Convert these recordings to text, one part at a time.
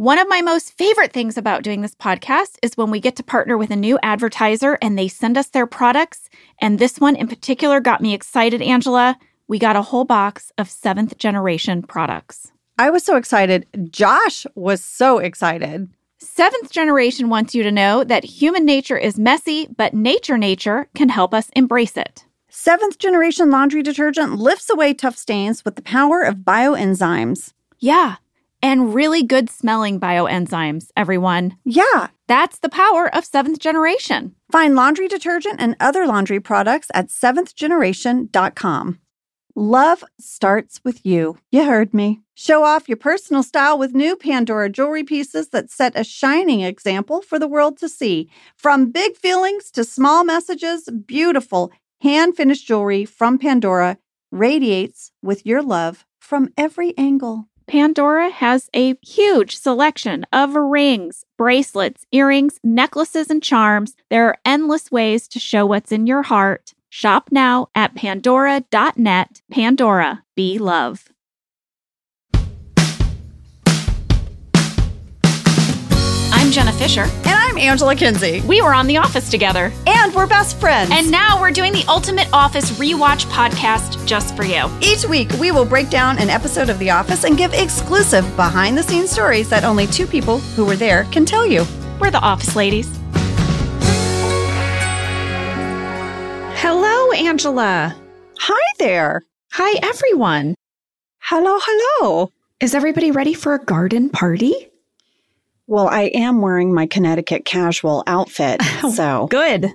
One of my most favorite things about doing this podcast is when we get to partner with a new advertiser and they send us their products. And this one in particular got me excited, Angela. We got a whole box of 7th Generation products. I was so excited. Josh was so excited. 7th Generation wants you to know that human nature is messy, but nature can help us embrace it. 7th Generation laundry detergent lifts away tough stains with the power of bioenzymes. Yeah, and really good smelling bioenzymes, everyone. Yeah. That's the power of 7th Generation. Find laundry detergent and other laundry products at 7thgeneration.com. Love starts with you. You heard me. Show off your personal style with new Pandora jewelry pieces that set a shining example for the world to see. From big feelings to small messages, beautiful hand-finished jewelry from Pandora radiates with your love from every angle. Pandora has a huge selection of rings, bracelets, earrings, necklaces, and charms. There are endless ways to show what's in your heart. Shop now at pandora.net. Pandora, be love. I'm Jenna Fisher. And I'm Angela Kinsey. We were on The Office together. And we're best friends. And now we're doing the Ultimate Office Rewatch podcast just for you. Each week, we will break down an episode of The Office and give exclusive behind-the-scenes stories that only two people who were there can tell you. We're the Office Ladies. Hello, Angela. Hi there. Hi, everyone. Hello, hello. Is everybody ready for a garden party? Well, I am wearing my Connecticut casual outfit, so. Good.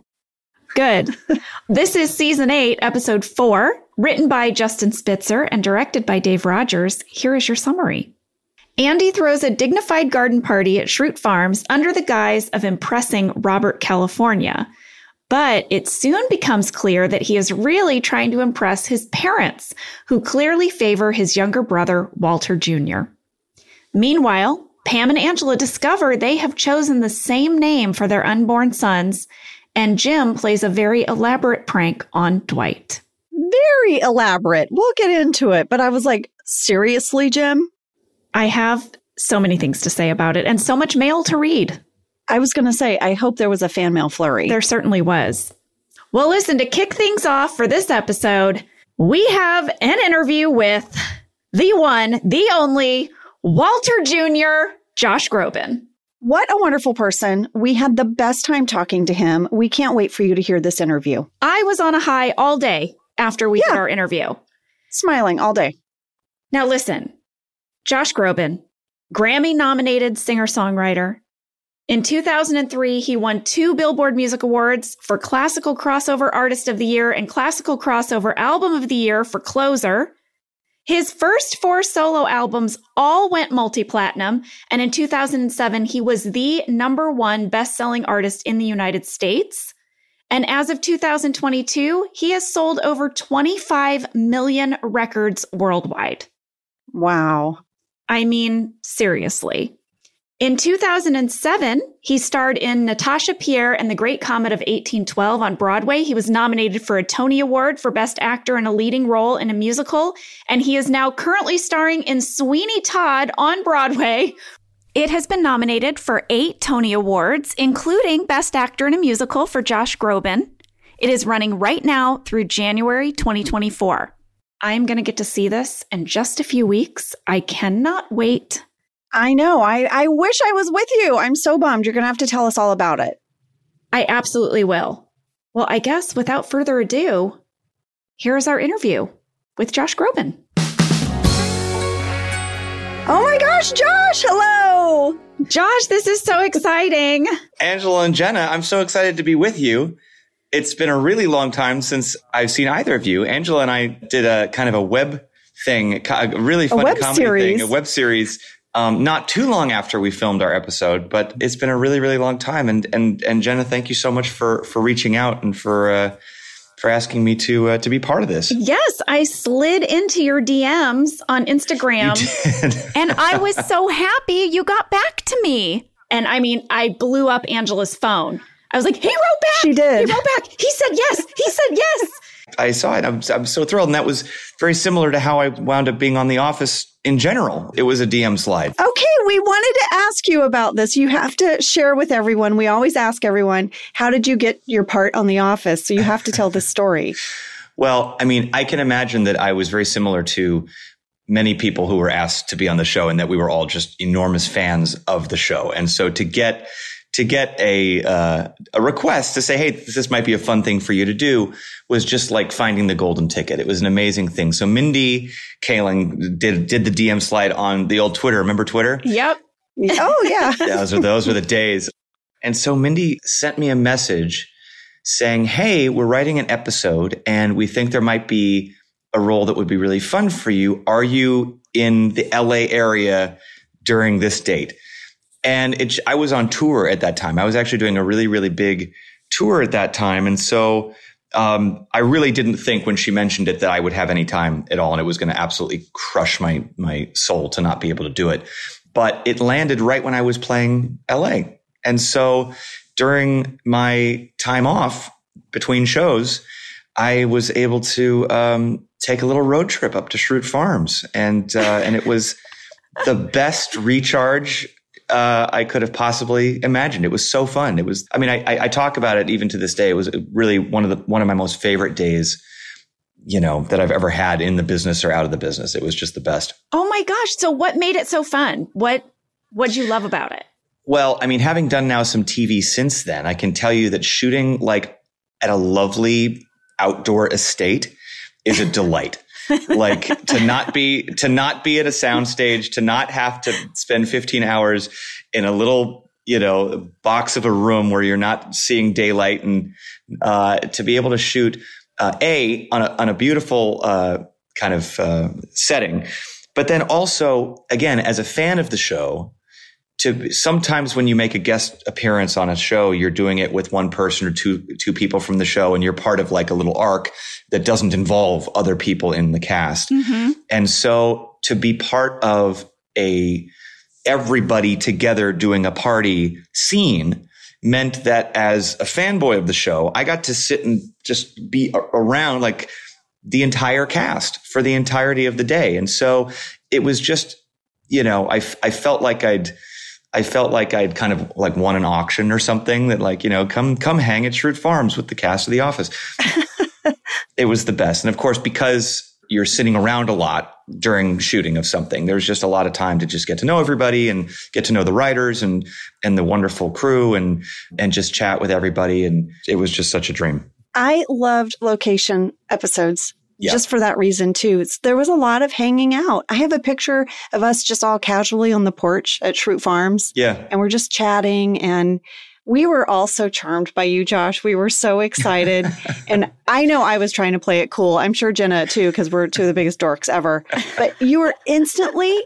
This is Season 8, Episode 4, written by Justin Spitzer and directed by Dave Rogers. Here is your summary. Andy throws a dignified garden party at Schrute Farms under the guise of impressing Robert California. But it soon becomes clear that he is really trying to impress his parents, who clearly favor his younger brother, Walter Jr. Meanwhile, Pam and Angela discover they have chosen the same name for their unborn sons, and Jim plays a very elaborate prank on Dwight. Very elaborate. We'll get into it. But I was like, seriously, Jim? I have so many things to say about it and so much mail to read. I was going to say, I hope there was a fan mail flurry. There certainly was. Well, listen, to kick things off for this episode, we have an interview with the one, the only, Walter Jr., Josh Groban. What a wonderful person. We had the best time talking to him. We can't wait for you to hear this interview. I was on a high all day after we did our interview. Smiling all day. Now listen, Josh Groban, Grammy-nominated singer-songwriter. In 2003, he won 2 Billboard Music Awards for Classical Crossover Artist of the Year and Classical Crossover Album of the Year for Closer. His first 4 solo albums all went multi-platinum, and in 2007, he was the #1 best-selling artist in the United States. And as of 2022, he has sold over 25 million records worldwide. Wow. I mean, seriously. In 2007, he starred in Natasha Pierre and the Great Comet of 1812 on Broadway. He was nominated for a Tony Award for Best Actor in a Leading Role in a Musical, and he is now currently starring in Sweeney Todd on Broadway. It has been nominated for 8 Tony Awards, including Best Actor in a Musical for Josh Groban. It is running right now through January 2024. I'm going to get to see this in just a few weeks. I cannot wait. I know. I wish I was with you. I'm so bummed. You're going to have to tell us all about it. I absolutely will. Well, I guess without further ado, here's our interview with Josh Groban. Oh my gosh, Josh, hello. Josh, this is so exciting. Angela and Jenna, I'm so excited to be with you. It's been a really long time since I've seen either of you. Angela and I did a kind of a web thing, a really fun comedy thing, a web series. Not too long after we filmed our episode, but it's been a really, really long time. And Jenna, thank you so much for reaching out and for asking me to be part of this. Yes, I slid into your DMs on Instagram, and I was so happy you got back to me. And I mean, I blew up Angela's phone. I was like, he wrote back. She did. He wrote back. He said yes. He said yes. I saw it. I'm so thrilled. And that was very similar to how I wound up being on The Office in general. It was a DM slide. Okay, we wanted to ask you about this. You have to share with everyone. We always ask everyone, how did you get your part on The Office? So you have to tell this story. Well, I mean, I can imagine that I was very similar to many people who were asked to be on the show, and that we were all just enormous fans of the show. And so to get a request to say, hey, this might be a fun thing for you to do, was just like finding the golden ticket. It was an amazing thing. So Mindy Kaling did the DM slide on the old Twitter. Remember Twitter? Yep. Oh, yeah. Those were the days. And so Mindy sent me a message saying, hey, we're writing an episode and we think there might be a role that would be really fun for you. Are you in the LA area during this date? And I was on tour at that time. I was actually doing a really, really big tour at that time. And so I really didn't think when she mentioned it that I would have any time at all. And it was going to absolutely crush my soul to not be able to do it. But it landed right when I was playing LA. And so during my time off between shows, I was able to take a little road trip up to Schrute Farms. And it was the best recharge I could have possibly imagined. It was so fun. It was, I mean, I talk about it even to this day. It was really one of my most favorite days, that I've ever had in the business or out of the business. It was just the best. Oh my gosh. So what made it so fun? What'd you love about it? Well, I mean, having done now some TV since then, I can tell you that shooting like at a lovely outdoor estate is a delight. Like to not be at a soundstage, to not have to spend 15 hours in a little, box of a room where you're not seeing daylight, and to be able to shoot on a beautiful kind of setting, but then also again as a fan of the show. Sometimes when you make a guest appearance on a show, you're doing it with one person or two people from the show, and you're part of like a little arc that doesn't involve other people in the cast. Mm-hmm. And so to be part of everybody together doing a party scene meant that as a fanboy of the show, I got to sit and just be around like the entire cast for the entirety of the day. And so it was just, I felt like I'd kind of like won an auction or something that like, come hang at Schrute Farms with the cast of The Office. It was the best. And of course, because you're sitting around a lot during shooting of something, there's just a lot of time to just get to know everybody and get to know the writers and the wonderful crew and just chat with everybody. And it was just such a dream. I loved location episodes. Yeah. Just for that reason, too. There was a lot of hanging out. I have a picture of us just all casually on the porch at Schrute Farms. Yeah. And we're just chatting. And we were all so charmed by you, Josh. We were so excited. And I know I was trying to play it cool. I'm sure Jenna, too, because we're two of the biggest dorks ever. But you were instantly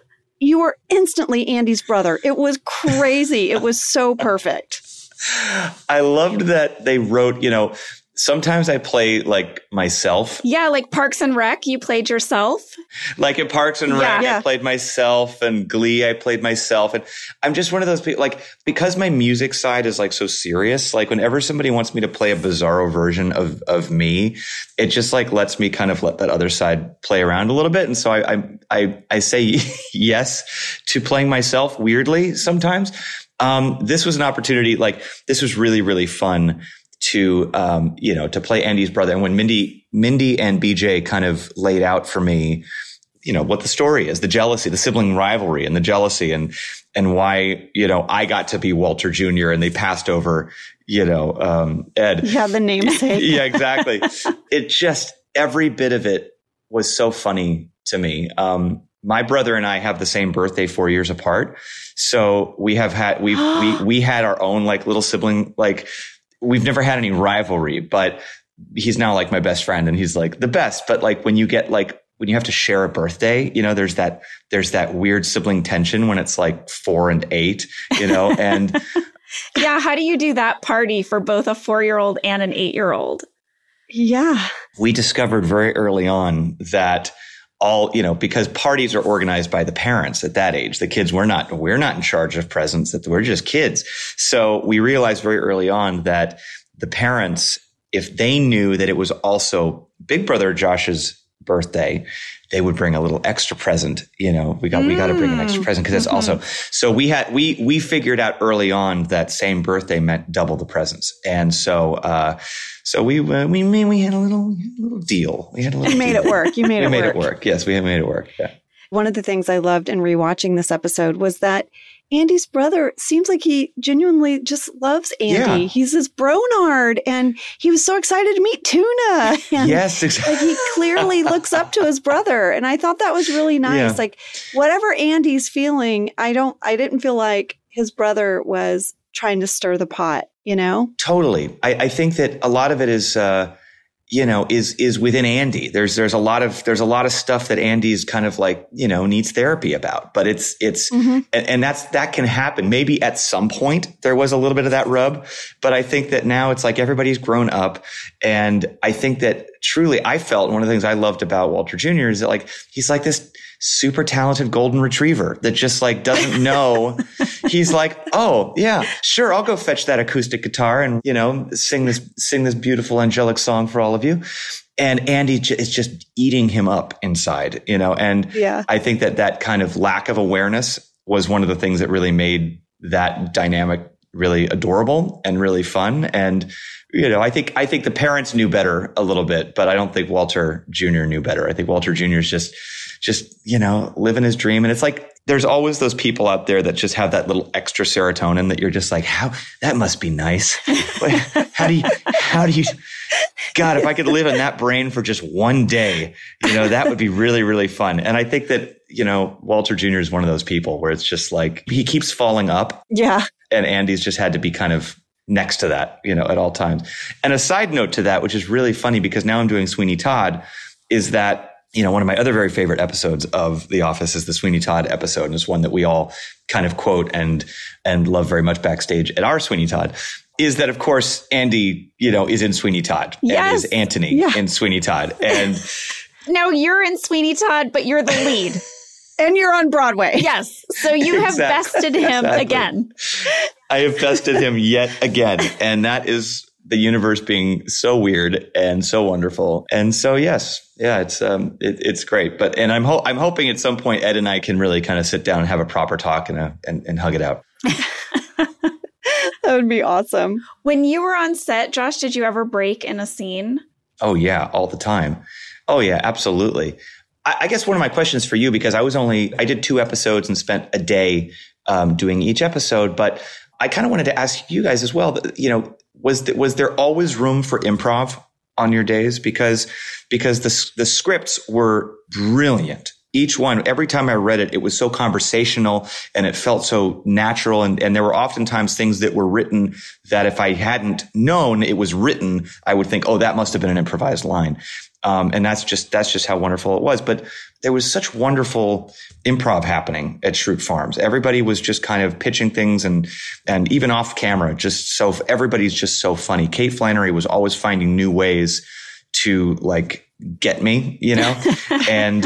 Andy's brother. It was crazy. It was so perfect. I loved that they wrote, sometimes I play like myself. Yeah, like Parks and Rec, you played yourself. Like in Parks and Rec, I played myself, and Glee, I played myself. And I'm just one of those people, like, because my music side is like so serious, like whenever somebody wants me to play a bizarro version of me, it just like lets me kind of let that other side play around a little bit. And so I say yes to playing myself weirdly sometimes. This was an opportunity, like this was really, really fun to play Andy's brother. And when Mindy and BJ kind of laid out for me, what the story is, the jealousy, the sibling rivalry and the jealousy and why, I got to be Walter Jr. and they passed over, Ed. Yeah, the namesake. Yeah, exactly. It just, every bit of it was so funny to me. My brother and I have the same birthday 4 years apart. So we had our own like little sibling, like, we've never had any rivalry, but he's now like my best friend and he's like the best. But like when you have to share a birthday, there's that weird sibling tension when it's like 4 and 8, and yeah. How do you do that party for both a 4-year-old and an 8-year-old? Yeah. We discovered very early on that because parties are organized by the parents at that age. The kids, we're not in charge of presents, that we're just kids. So we realized very early on that the parents, if they knew that it was also big brother Josh's birthday, they would bring a little extra present. We got to bring an extra present because it's also, so we figured out early on that same birthday meant double the presents. And so we had a little deal. We had a little You made it work. You made it work. Yes, we made it work. Yeah. One of the things I loved in rewatching this episode was that Andy's brother seems like he genuinely just loves Andy. Yeah. He's his Bronard, and he was so excited to meet Tuna. And yes, exactly. Like, he clearly looks up to his brother, and I thought that was really nice. Yeah. Like, whatever Andy's feeling, I didn't feel like his brother was trying to stir the pot. Totally. I think that a lot of it is. Is within Andy. There's a lot of stuff that Andy's kind of like, needs therapy about, but it's, and that can happen. Maybe at some point there was a little bit of that rub, but I think that now it's like everybody's grown up. And I think that truly I felt one of the things I loved about Walter Jr. is that like, he's like this super talented golden retriever that just like doesn't know. He's like, oh yeah, sure. I'll go fetch that acoustic guitar and, sing this beautiful angelic song for all of you. And Andy is just eating him up inside, and yeah. I think that kind of lack of awareness was one of the things that really made that dynamic really adorable and really fun. And, I think the parents knew better a little bit, but I don't think Walter Jr. knew better. I think Walter Jr. is just living his dream. And it's like, there's always those people out there that just have that little extra serotonin that you're just like, that must be nice. How do you, God, if I could live in that brain for just one day, that would be really, really fun. And I think that, Walter Jr. is one of those people where it's just like, he keeps falling up. Yeah. And Andy's just had to be kind of next to that, at all times. And a side note to that, which is really funny because now I'm doing Sweeney Todd, is that, one of my other very favorite episodes of The Office is the Sweeney Todd episode. And it's one that we all kind of quote and love very much backstage at our Sweeney Todd, is that, of course, Andy, is in Sweeney Todd. Yes. And is Anthony in Sweeney Todd. And now you're in Sweeney Todd, but you're the lead. And you're on Broadway. Yes. So you have bested him again. I have bested him yet again. And that is the universe being so weird and so wonderful. And so, yes. Yeah, it's great. But, and I'm hoping at some point Ed and I can really kind of sit down and have a proper talk and hug it out. That would be awesome. When you were on set, Josh, did you ever break in a scene? Oh, yeah, all the time. Oh, yeah, absolutely. I guess one of my questions for you, because I did 2 episodes and spent a day doing each episode, but I kind of wanted to ask you guys as well, was there always room for improv on your days? Because the scripts were brilliant. Each one, every time I read it, it was so conversational and it felt so natural. And there were oftentimes things that were written that if I hadn't known it was written, I would think, oh, that must have been an improvised line. And that's just how wonderful it was. But there was such wonderful improv happening at Schrute Farms. Everybody was just kind of pitching things and even off camera, everybody's just so funny. Kate Flannery was always finding new ways to like get me, and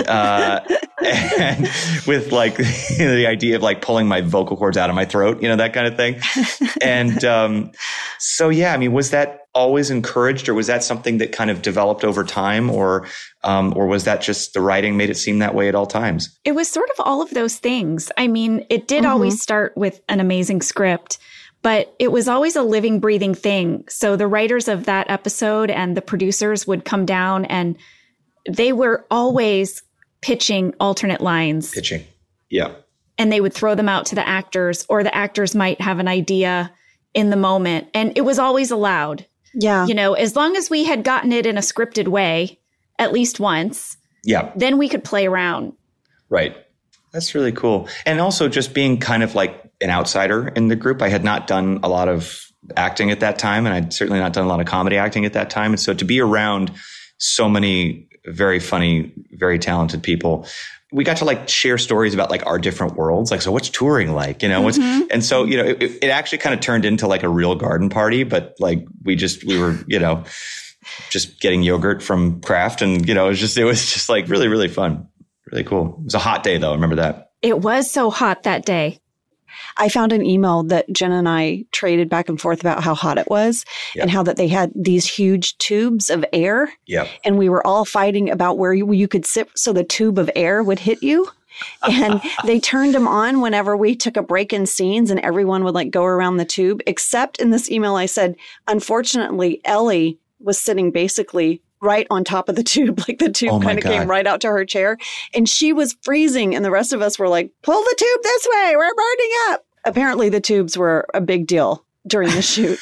with like the idea of like pulling my vocal cords out of my throat, that kind of thing. And so, yeah, I mean, was that always encouraged, or was that something that kind of developed over time, or was that just the writing made it seem that way at all times? It was sort of all of those things. I mean, it did always start with an amazing script, but it was always a living, breathing thing. So the writers of that episode and the producers would come down and they were always pitching alternate lines. Yeah. And they would throw them out to the actors, or the actors might have an idea in the moment. And it was always allowed. Yeah. As long as we had gotten it in a scripted way, at least once. Yeah. Then we could play around. Right. That's really cool. And also just being kind of like an outsider in the group. I had not done a lot of acting at that time, and I'd certainly not done a lot of comedy acting at that time. And so to be around so many very funny, very talented people, we got to like share stories about like our different worlds. Like, so what's touring like, and so, it actually kind of turned into like a real garden party, but like we were, just getting yogurt from Kraft, and, it was just like really, really fun. Really cool. It was a hot day though. I remember that. It was so hot that day. I found an email that Jen and I traded back and forth about how hot it was and how that they had these huge tubes of air. Yep. And we were all fighting about where you could sit so the tube of air would hit you. And they turned them on whenever we took a break in scenes and everyone would like go around the tube, except in this email I said, unfortunately, Ellie was sitting basically right on top of the tube. Like the tube kind of came right out to her chair and she was freezing. And the rest of us were like, pull the tube this way. We're burning up. Apparently the tubes were a big deal during the shoot.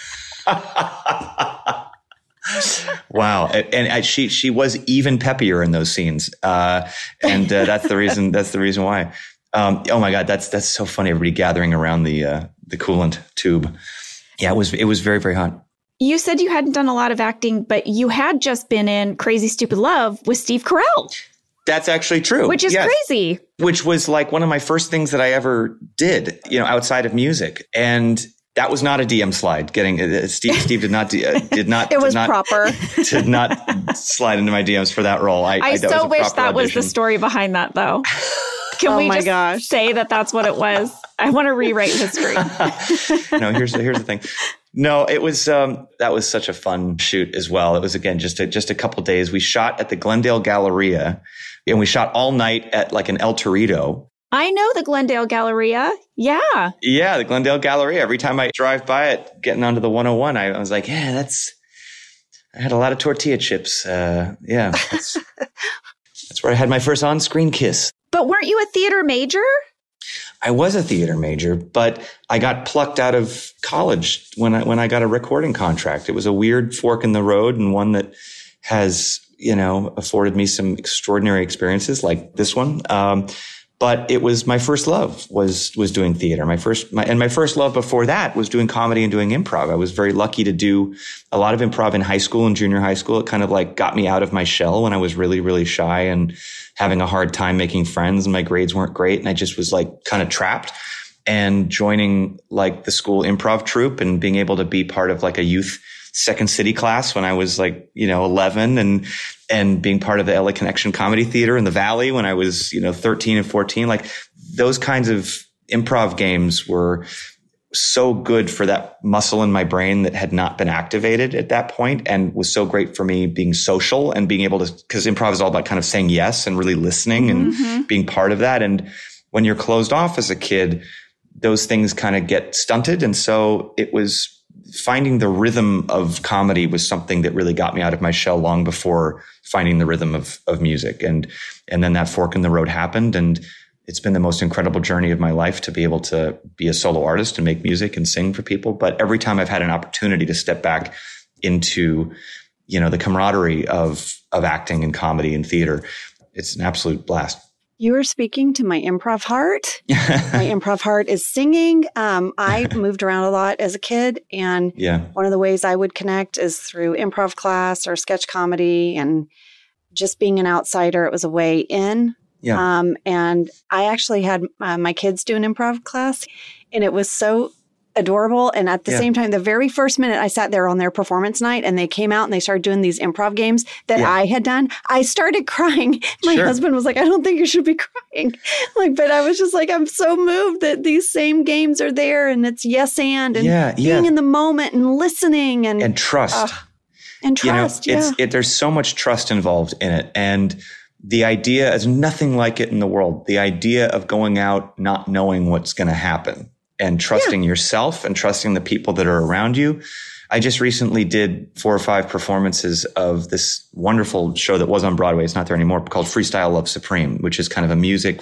Wow. And she was even peppier in those scenes. And that's the reason why. Oh my God. That's so funny. Everybody gathering around the coolant tube. Yeah, it was very, very hot. You said you hadn't done a lot of acting, but you had just been in Crazy Stupid Love with Steve Carell. That's actually true. Which is crazy. Which was like one of my first things that I ever did, outside of music. And that was not a DM slide. Steve did not. It was proper. Did not slide into my DMs for that role. I so wish that was the story behind that, though. Can we just say that that's what it was? I want to rewrite history. No, here's the thing. No, it was that was such a fun shoot as well. It was again just a couple of days. We shot at the Glendale Galleria, and we shot all night at like an El Torito. I know the Glendale Galleria. Yeah. Yeah, the Glendale Galleria. Every time I drive by it, getting onto the 101, I was like, yeah, I had a lot of tortilla chips. That's where I had my first on-screen kiss. But weren't you a theater major? I was a theater major, but I got plucked out of college when I got a recording contract. It was a weird fork in the road, and one that has, afforded me some extraordinary experiences like this one. But it was my first love was doing theater. My first love before that was doing comedy and doing improv. I was very lucky to do a lot of improv in high school and junior high school. It kind of like got me out of my shell when I was really, really shy and having a hard time making friends, and my grades weren't great. And I just was like kind of trapped, and joining like the school improv troupe and being able to be part of like a youth Second City class when I was like, 11 and being part of the LA Connection Comedy Theater in the Valley when I was, 13 and 14, like those kinds of improv games were so good for that muscle in my brain that had not been activated at that point, and was so great for me being social and being able to, because improv is all about kind of saying yes and really listening and being part of that. And when you're closed off as a kid, those things kind of get stunted. And so it was finding the rhythm of comedy was something that really got me out of my shell long before finding the rhythm of music. And then that fork in the road happened, and it's been the most incredible journey of my life to be able to be a solo artist and make music and sing for people. But every time I've had an opportunity to step back into, the camaraderie of acting and comedy and theater, it's an absolute blast. You are speaking to my improv heart. My improv heart is singing. I moved around a lot as a kid, and one of the ways I would connect is through improv class or sketch comedy, and just being an outsider. It was a way in. Yeah. And I actually had my kids do an improv class, and it was so adorable. And at the same time, the very first minute I sat there on their performance night and they came out and they started doing these improv games that I had done, I started crying. My husband was like, I don't think you should be crying. But I was just like, I'm so moved that these same games are there, and it's yes and being in the moment and listening and trust. And trust. There's so much trust involved in it. And the idea is nothing like it in the world. The idea of going out, not knowing what's going to happen, and trusting yourself and trusting the people that are around you. I just recently did 4 or 5 performances of this wonderful show that was on Broadway. It's not there anymore, called Freestyle Love Supreme, which is kind of a music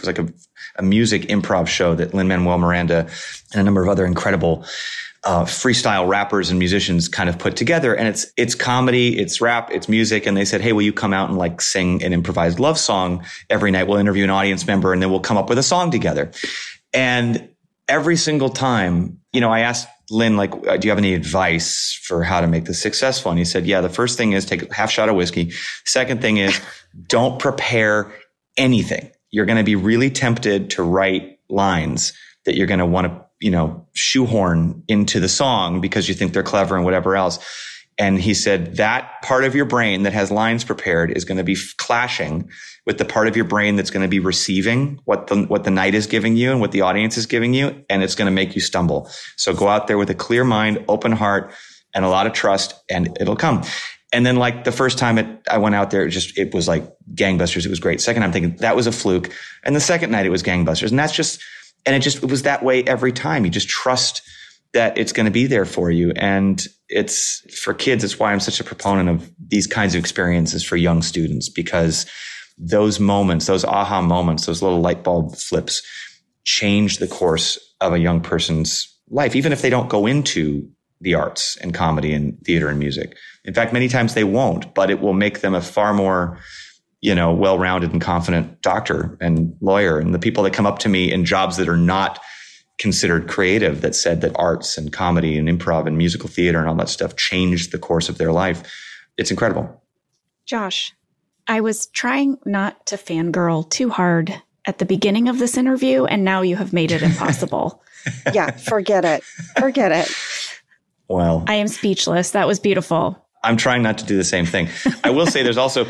improv show that Lin-Manuel Miranda and a number of other incredible freestyle rappers and musicians kind of put together. And it's comedy, it's rap, it's music. And they said, hey, will you come out and like sing an improvised love song every night? We'll interview an audience member and then we'll come up with a song together. And every single time, I asked Lynn, like, do you have any advice for how to make this successful? And he said, the first thing is take a half shot of whiskey. Second thing is don't prepare anything. You're going to be really tempted to write lines that you're going to want to, shoehorn into the song because you think they're clever and whatever else. And he said that part of your brain that has lines prepared is going to be clashing with the part of your brain that's going to be receiving what the night is giving you and what the audience is giving you. And it's going to make you stumble. So go out there with a clear mind, open heart, and a lot of trust, and it'll come. And then like the first time I went out there, it was like gangbusters. It was great. Second, I'm thinking that was a fluke. And the second night it was gangbusters. And it was that way every time. You just trust that it's going to be there for you. And it's for kids. It's why I'm such a proponent of these kinds of experiences for young students, because those moments, those aha moments, those little light bulb flips change the course of a young person's life, even if they don't go into the arts and comedy and theater and music. In fact, many times they won't, but it will make them a far more, well-rounded and confident doctor and lawyer. And the people that come up to me in jobs that are not considered creative, that said that arts and comedy and improv and musical theater and all that stuff changed the course of their life. It's incredible. Josh, I was trying not to fangirl too hard at the beginning of this interview, and now you have made it impossible. Yeah, forget it. Forget it. Well, I am speechless. That was beautiful. I'm trying not to do the same thing. I will say there's also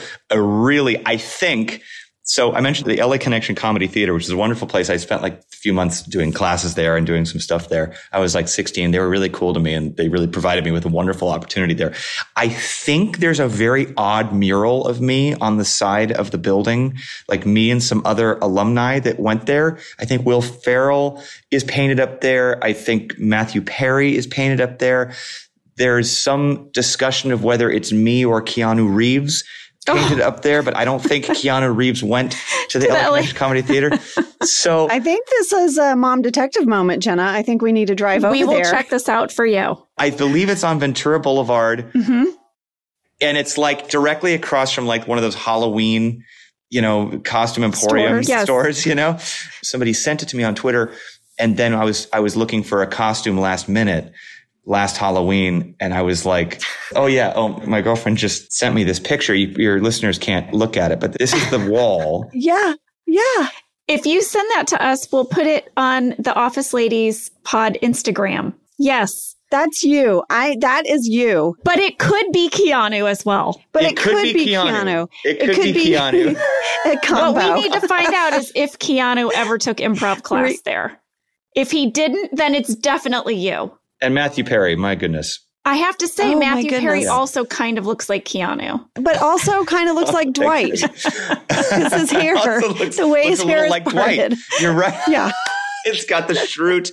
so I mentioned the LA Connection Comedy Theater, which is a wonderful place. I spent like a few months doing classes there and doing some stuff there. I was like 16. They were really cool to me, and they really provided me with a wonderful opportunity there. I think there's a very odd mural of me on the side of the building, like me and some other alumni that went there. I think Will Ferrell is painted up there. I think Matthew Perry is painted up there. There's some discussion of whether it's me or Keanu Reeves painted up there, but I don't think Keanu Reeves went to the LA Comedy Theater. So I think this is a mom detective moment, Jenna. I think we need to drive over there. We will check this out for you. I believe it's on Ventura Boulevard. Mm-hmm. And it's like directly across from like one of those Halloween, costume emporium stores, Somebody sent it to me on Twitter. And then I was looking for a costume last Halloween. And I was like, my girlfriend just sent me this picture. Your listeners can't look at it, but this is the wall. Yeah. If you send that to us, we'll put it on the Office Ladies pod Instagram. Yes. That's you. That is you. But it could be Keanu as well. But it could be Keanu. It could be Keanu. A combo. What we need to find out is if Keanu ever took improv class there. If he didn't, then it's definitely you. And Matthew Perry, my goodness. I have to say, Matthew Perry also kind of looks like Keanu. But also kind of looks like Dwight. It's his hair. The way his hair is like parted. Dwight. You're right. Yeah. It's got the shroot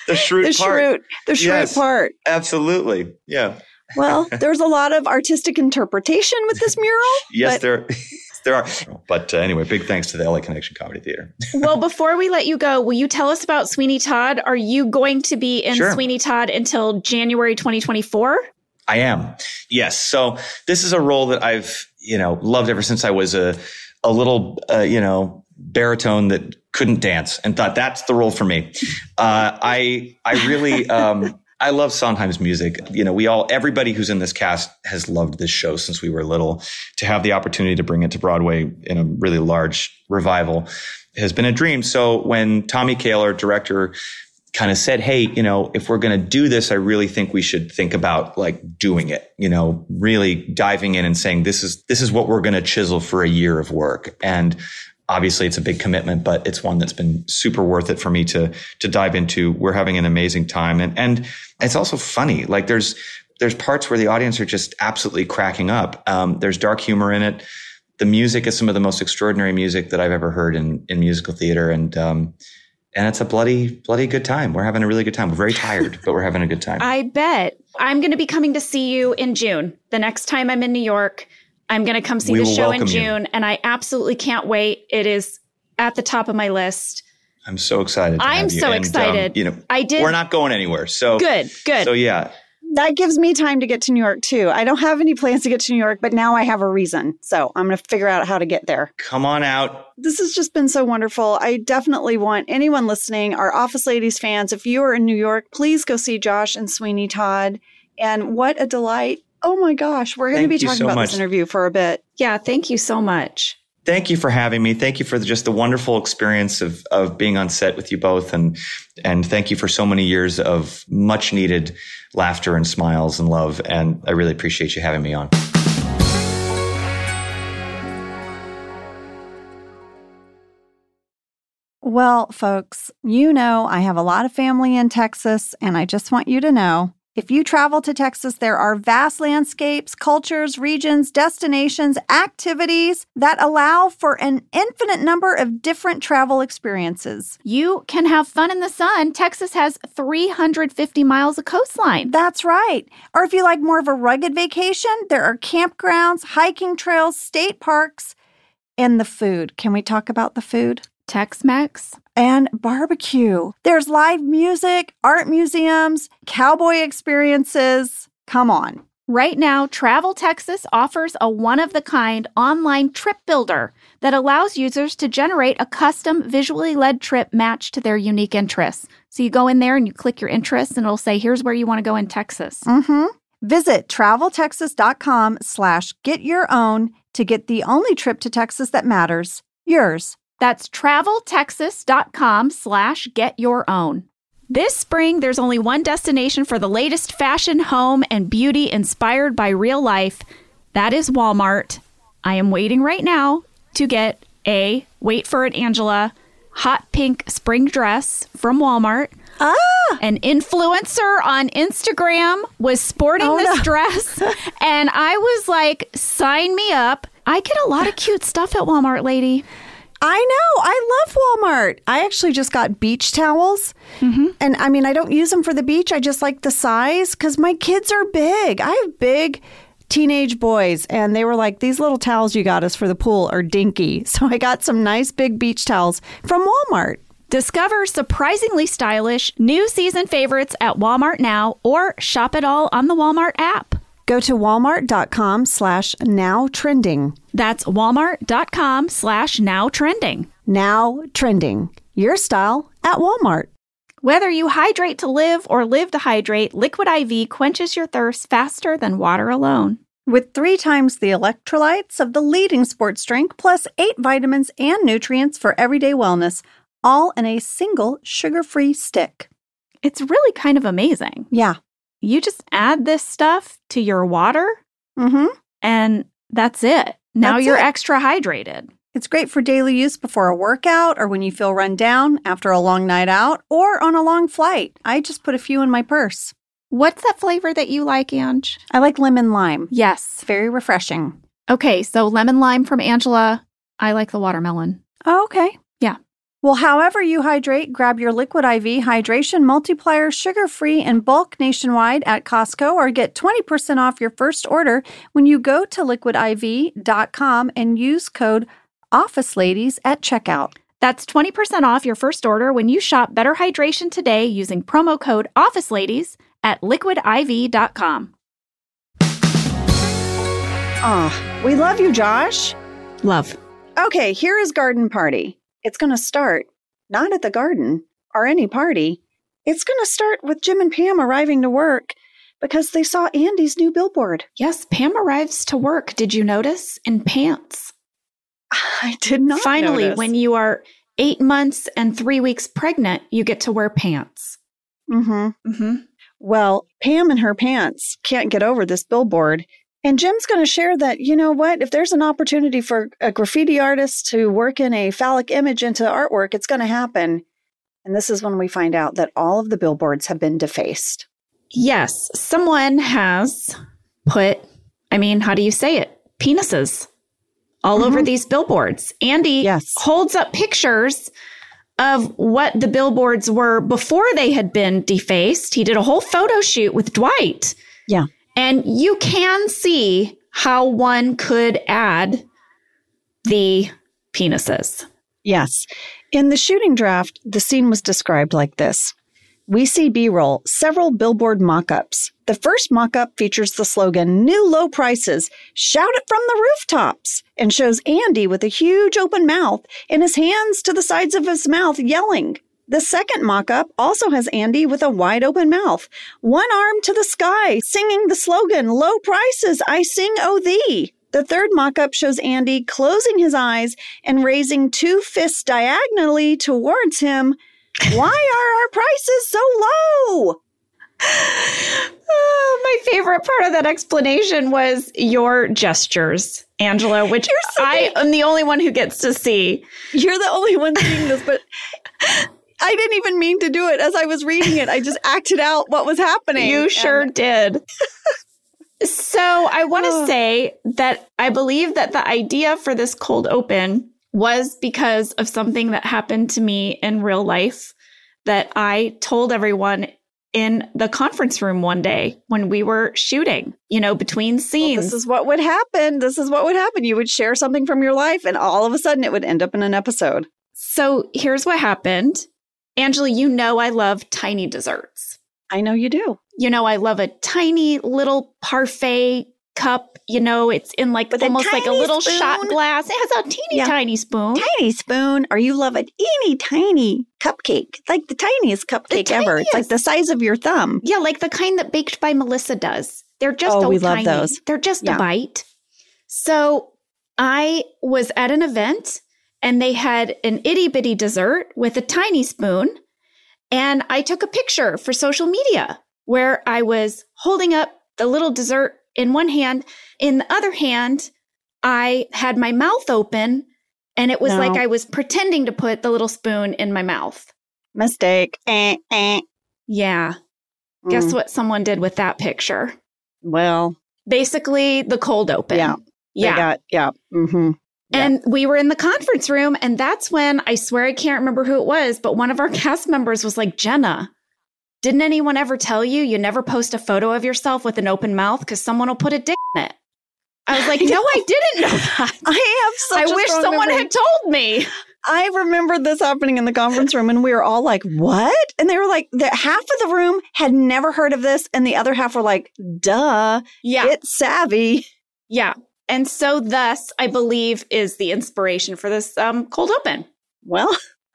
part. Absolutely. Yeah. Well, there's a lot of artistic interpretation with this mural. Yes, there are. But anyway, big thanks to the LA Connection Comedy Theater. Well, before we let you go, will you tell us about Sweeney Todd? Are you going to be in Sweeney Todd until January 2024? I am. Yes. So this is a role that I've, loved ever since I was a little, baritone that couldn't dance and thought that's the role for me. I really, I love Sondheim's music. Everybody who's in this cast has loved this show since we were little. To have the opportunity to bring it to Broadway in a really large revival has been a dream. So when Tommy Kaler, director, kind of said, hey, if we're going to do this, I really think we should think about like doing it, really diving in and saying, this is what we're going to chisel for a year of work. And obviously it's a big commitment, but it's one that's been super worth it for me to dive into. We're having an amazing time. And it's also funny. Like there's parts where the audience are just absolutely cracking up. There's dark humor in it. The music is some of the most extraordinary music that I've ever heard in musical theater. And it's a bloody good time. We're having a really good time. We're very tired, but we're having a good time. I bet. I'm going to be coming to see you in June. The next time I'm in New York, I'm going to come see the show in June. And I absolutely can't wait. It is at the top of my list. I'm so excited. I'm so excited. We're not going anywhere. So good. So yeah. That gives me time to get to New York too. I don't have any plans to get to New York, but now I have a reason. So I'm going to figure out how to get there. Come on out. This has just been so wonderful. I definitely want anyone listening, our Office Ladies fans, if you are in New York, please go see Josh and Sweeney Todd. And what a delight. Oh my gosh. We're going to be talking about this interview for a bit. Yeah. Thank you so much. Thank you for having me. Thank you for just the wonderful experience of being on set with you both. And thank you for so many years of much needed laughter and smiles and love. And I really appreciate you having me on. Well, folks, you know I have a lot of family in Texas, and I just want you to know, if you travel to Texas, there are vast landscapes, cultures, regions, destinations, activities that allow for an infinite number of different travel experiences. You can have fun in the sun. Texas has 350 miles of coastline. That's right. Or if you like more of a rugged vacation, there are campgrounds, hiking trails, state parks, and the food. Can we talk about the food? Tex-Mex. And barbecue. There's live music, art museums, cowboy experiences. Come on. Right now, Travel Texas offers a one-of-the-kind online trip builder that allows users to generate a custom visually led trip matched to their unique interests. So you go in there and you click your interests and it'll say, here's where you want to go in Texas. Mm-hmm. Visit traveltexas.com/getyourown to get the only trip to Texas that matters, yours. That's traveltexas.com/getyourown. This spring, there's only one destination for the latest fashion, home, and beauty inspired by real life. That is Walmart. I am waiting right now to get a, wait for it, Angela, hot pink spring dress from Walmart. An influencer on Instagram was sporting this dress, and I was like, sign me up. I get a lot of cute stuff at Walmart, lady. I know. I love Walmart. I actually just got beach towels. Mm-hmm. And I mean, I don't use them for the beach. I just like the size because my kids are big. I have big teenage boys, and they were like, these little towels you got us for the pool are dinky. So I got some nice big beach towels from Walmart. Discover surprisingly stylish new season favorites at Walmart now, or shop it all on the Walmart app. Go to walmart.com/nowtrending. That's walmart.com/nowtrending. Now trending. Your style at Walmart. Whether you hydrate to live or live to hydrate, Liquid IV quenches your thirst faster than water alone. With 3 times the electrolytes of the leading sports drink, plus 8 vitamins and nutrients for everyday wellness, all in a single sugar-free stick. It's really kind of amazing. Yeah. You just add this stuff to your water, and that's it. Now you're extra hydrated. It's great for daily use before a workout or when you feel run down after a long night out or on a long flight. I just put a few in my purse. What's that flavor that you like, Ange? I like lemon lime. Yes. It's very refreshing. Okay, so lemon lime from Angela. I like the watermelon. Oh, okay. Yeah. Well, however you hydrate, grab your Liquid IV Hydration Multiplier sugar-free in bulk nationwide at Costco, or get 20% off your first order when you go to liquidiv.com and use code OfficeLadies at checkout. That's 20% off your first order when you shop Better Hydration today using promo code OfficeLadies at liquidiv.com. We love you, Josh. Love. Okay, here is Garden Party. It's going to start not at the garden or any party. It's going to start with Jim and Pam arriving to work because they saw Andy's new billboard. Yes, Pam arrives to work. Did you notice? In pants. I did not Finally, notice. When you are 8 months and 3 weeks pregnant, you get to wear pants. Well, Pam and her pants can't get over this billboard. And Jim's going to share that, you know what, if there's an opportunity for a graffiti artist to work in a phallic image into artwork, it's going to happen. And this is when we find out that all of the billboards have been defaced. Yes, someone has put, how do you say it? Penises all over these billboards. Andy holds up pictures of what the billboards were before they had been defaced. He did a whole photo shoot with Dwight. Yeah. And you can see how one could add the penises. Yes. In the shooting draft, the scene was described like this. We see B-roll, several billboard mock-ups. The first mock-up features the slogan, "New low prices, shout it from the rooftops," and shows Andy with a huge open mouth and his hands to the sides of his mouth yelling. The second mock-up also has Andy with a wide open mouth, one arm to the sky, singing the slogan, "Low prices, I sing, oh thee." The third mock-up shows Andy closing his eyes and raising 2 fists diagonally towards him. Why are our prices so low? Oh, my favorite part of that explanation was your gestures, Angela, which I am the only one who gets to see. You're the only one seeing this, but I didn't even mean to do it. As I was reading it, I just acted out what was happening. You sure did. So I want to say that I believe that the idea for this cold open was because of something that happened to me in real life that I told everyone in the conference room one day when we were shooting, between scenes. Well, this is what would happen. You would share something from your life and all of a sudden it would end up in an episode. So here's what happened. Angela, I love tiny desserts. I know you do. I love a tiny little parfait cup. It's in almost like a little shot glass. It has a teeny tiny spoon. Tiny spoon. Or you love a teeny tiny cupcake. Like the tiniest cupcake ever. It's like the size of your thumb. Yeah, like the kind that Baked by Melissa does. They're just we tiny. love those. They're just a bite. So I was at an event and they had an itty bitty dessert with a tiny spoon. And I took a picture for social media where I was holding up the little dessert in one hand. In the other hand, I had my mouth open and it was like I was pretending to put the little spoon in my mouth. Mistake. Yeah. Guess what someone did with that picture? Well, basically the cold open. Yeah. Mm-hmm. And we were in the conference room, and that's when, I swear I can't remember who it was, but one of our cast members was like, Jenna, didn't anyone ever tell you never post a photo of yourself with an open mouth because someone will put a dick in it? I was like, no, I didn't know that. I wish someone had told me. I remember this happening in the conference room, and we were all like, what? And they were like, half of the room had never heard of this, and the other half were like, duh, get savvy. Yeah. And so thus, I believe, is the inspiration for this cold open. Well,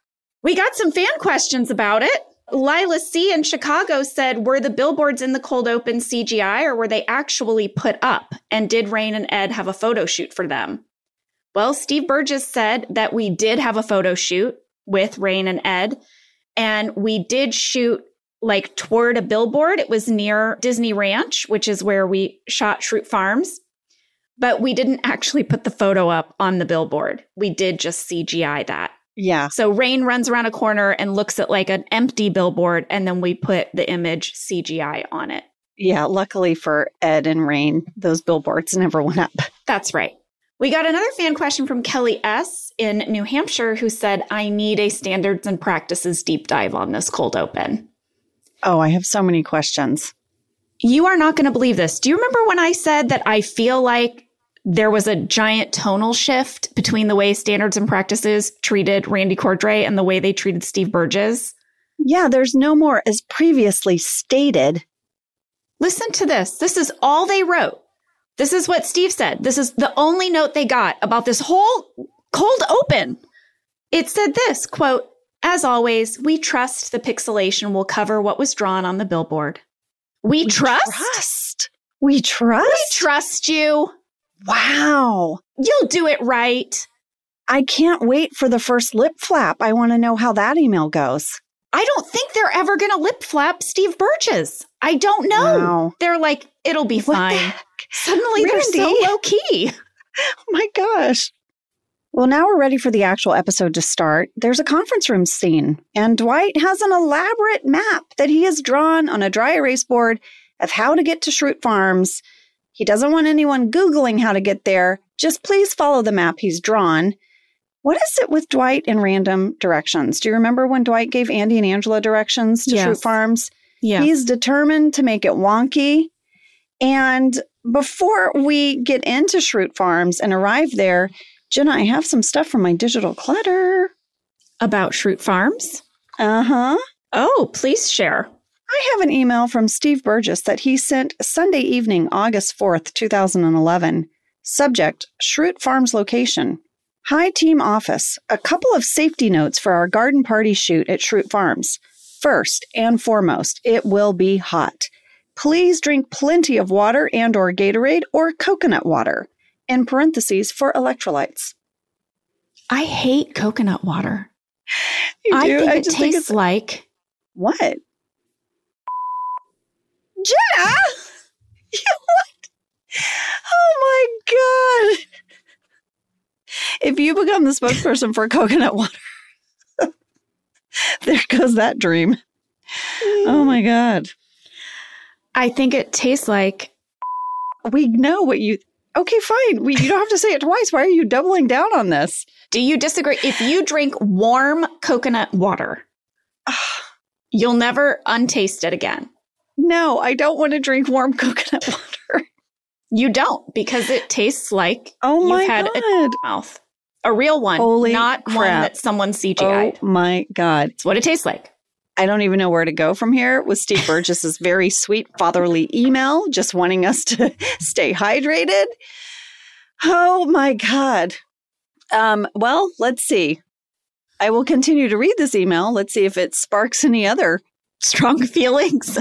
we got some fan questions about it. Lila C. in Chicago said, were the billboards in the cold open CGI or were they actually put up? And did Rain and Ed have a photo shoot for them? Well, Steve Burgess said that we did have a photo shoot with Rain and Ed. And we did shoot toward a billboard. It was near Disney Ranch, which is where we shot Schrute Farms. But we didn't actually put the photo up on the billboard. We did just CGI that. Yeah. So Rain runs around a corner and looks at an empty billboard, and then we put the image CGI on it. Yeah. Luckily for Ed and Rain, those billboards never went up. That's right. We got another fan question from Kelly S. in New Hampshire who said, I need a standards and practices deep dive on this cold open. Oh, I have so many questions. You are not going to believe this. Do you remember when I said that I feel like there was a giant tonal shift between the way standards and practices treated Randy Cordray and the way they treated Steve Burgess? Yeah, there's no more as previously stated. Listen to this. This is all they wrote. This is what Steve said. This is the only note they got about this whole cold open. It said this, quote, as always, we trust the pixelation will cover what was drawn on the billboard. We trust? We trust? We trust you. Wow. You'll do it right. I can't wait for the first lip flap. I want to know how that email goes. I don't think they're ever going to lip flap Steve Burgess. I don't know. Wow. They're like, it'll be fine. Suddenly Randy, they're so low key. Oh my gosh. Well, now we're ready for the actual episode to start. There's a conference room scene, and Dwight has an elaborate map that he has drawn on a dry erase board of how to get to Schrute Farms. He doesn't want anyone Googling how to get there. Just please follow the map he's drawn. What is it with Dwight and random directions? Do you remember when Dwight gave Andy and Angela directions to Schrute Farms? Yeah. He's determined to make it wonky. And before we get into Schrute Farms and arrive there, Jenna, I have some stuff from my digital clutter. About Schrute Farms? Uh-huh. Oh, please share. I have an email from Steve Burgess that he sent Sunday evening, August 4th, 2011. Subject, Schrute Farms location. Hi, team office. A couple of safety notes for our garden party shoot at Schrute Farms. First and foremost, it will be hot. Please drink plenty of water and or Gatorade or coconut water. in parentheses for electrolytes. I hate coconut water. You do? I think it tastes like... What? Jenna! What? Oh my God. If you become the spokesperson for coconut water, there goes that dream. Oh my God. I think it tastes like... We know what you... Okay, fine. You don't have to say it twice. Why are you doubling down on this? Do you disagree? If you drink warm coconut water, you'll never untaste it again. No, I don't want to drink warm coconut water. You don't, because it tastes like you've had a mouth. A real one, Holy not crap. one that someone CGI'd. Oh my God. It's what it tastes like. I don't even know where to go from here with Steve Burgess's very sweet fatherly email, just wanting us to stay hydrated. Oh my God. Well, let's see. I will continue to read this email. Let's see if it sparks any other strong feelings.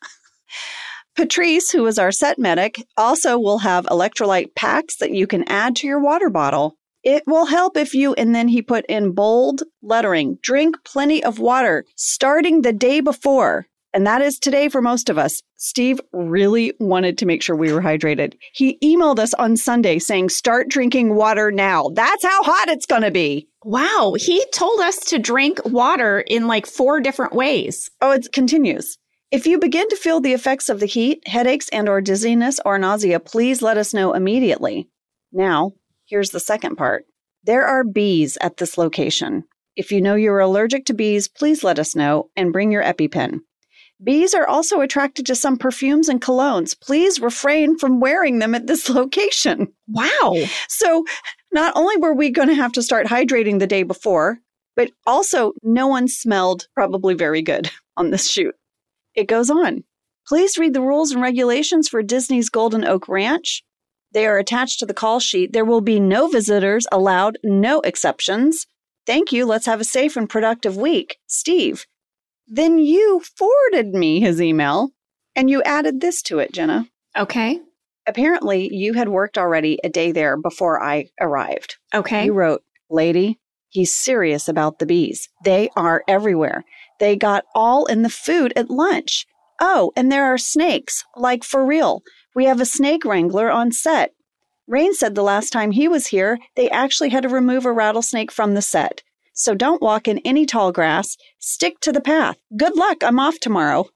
Patrice, who is our set medic, also will have electrolyte packs that you can add to your water bottle. It will help if you, and then he put in bold lettering, drink plenty of water starting the day before. And that is today for most of us. Steve really wanted to make sure we were hydrated. He emailed us on Sunday saying, start drinking water now. That's how hot it's going to be. Wow. He told us to drink water in like 4 different ways. Oh, it continues. If you begin to feel the effects of the heat, headaches, and or dizziness or nausea, please let us know immediately. Now, here's the second part. There are bees at this location. If you know you're allergic to bees, please let us know and bring your EpiPen. Bees are also attracted to some perfumes and colognes. Please refrain from wearing them at this location. Wow. So not only were we going to have to start hydrating the day before, but also no one smelled probably very good on this shoot. It goes on. Please read the rules and regulations for Disney's Golden Oak Ranch. They are attached to the call sheet. There will be no visitors allowed, no exceptions. Thank you. Let's have a safe and productive week. Steve. Then you forwarded me his email and you added this to it, Jenna. Okay. Apparently, you had worked already a day there before I arrived. Okay. You wrote, lady, he's serious about the bees. They are everywhere. They got all in the food at lunch. Oh, and there are snakes, like for real. We have a snake wrangler on set. Rain said the last time he was here, they actually had to remove a rattlesnake from the set. So don't walk in any tall grass. Stick to the path. Good luck. I'm off tomorrow.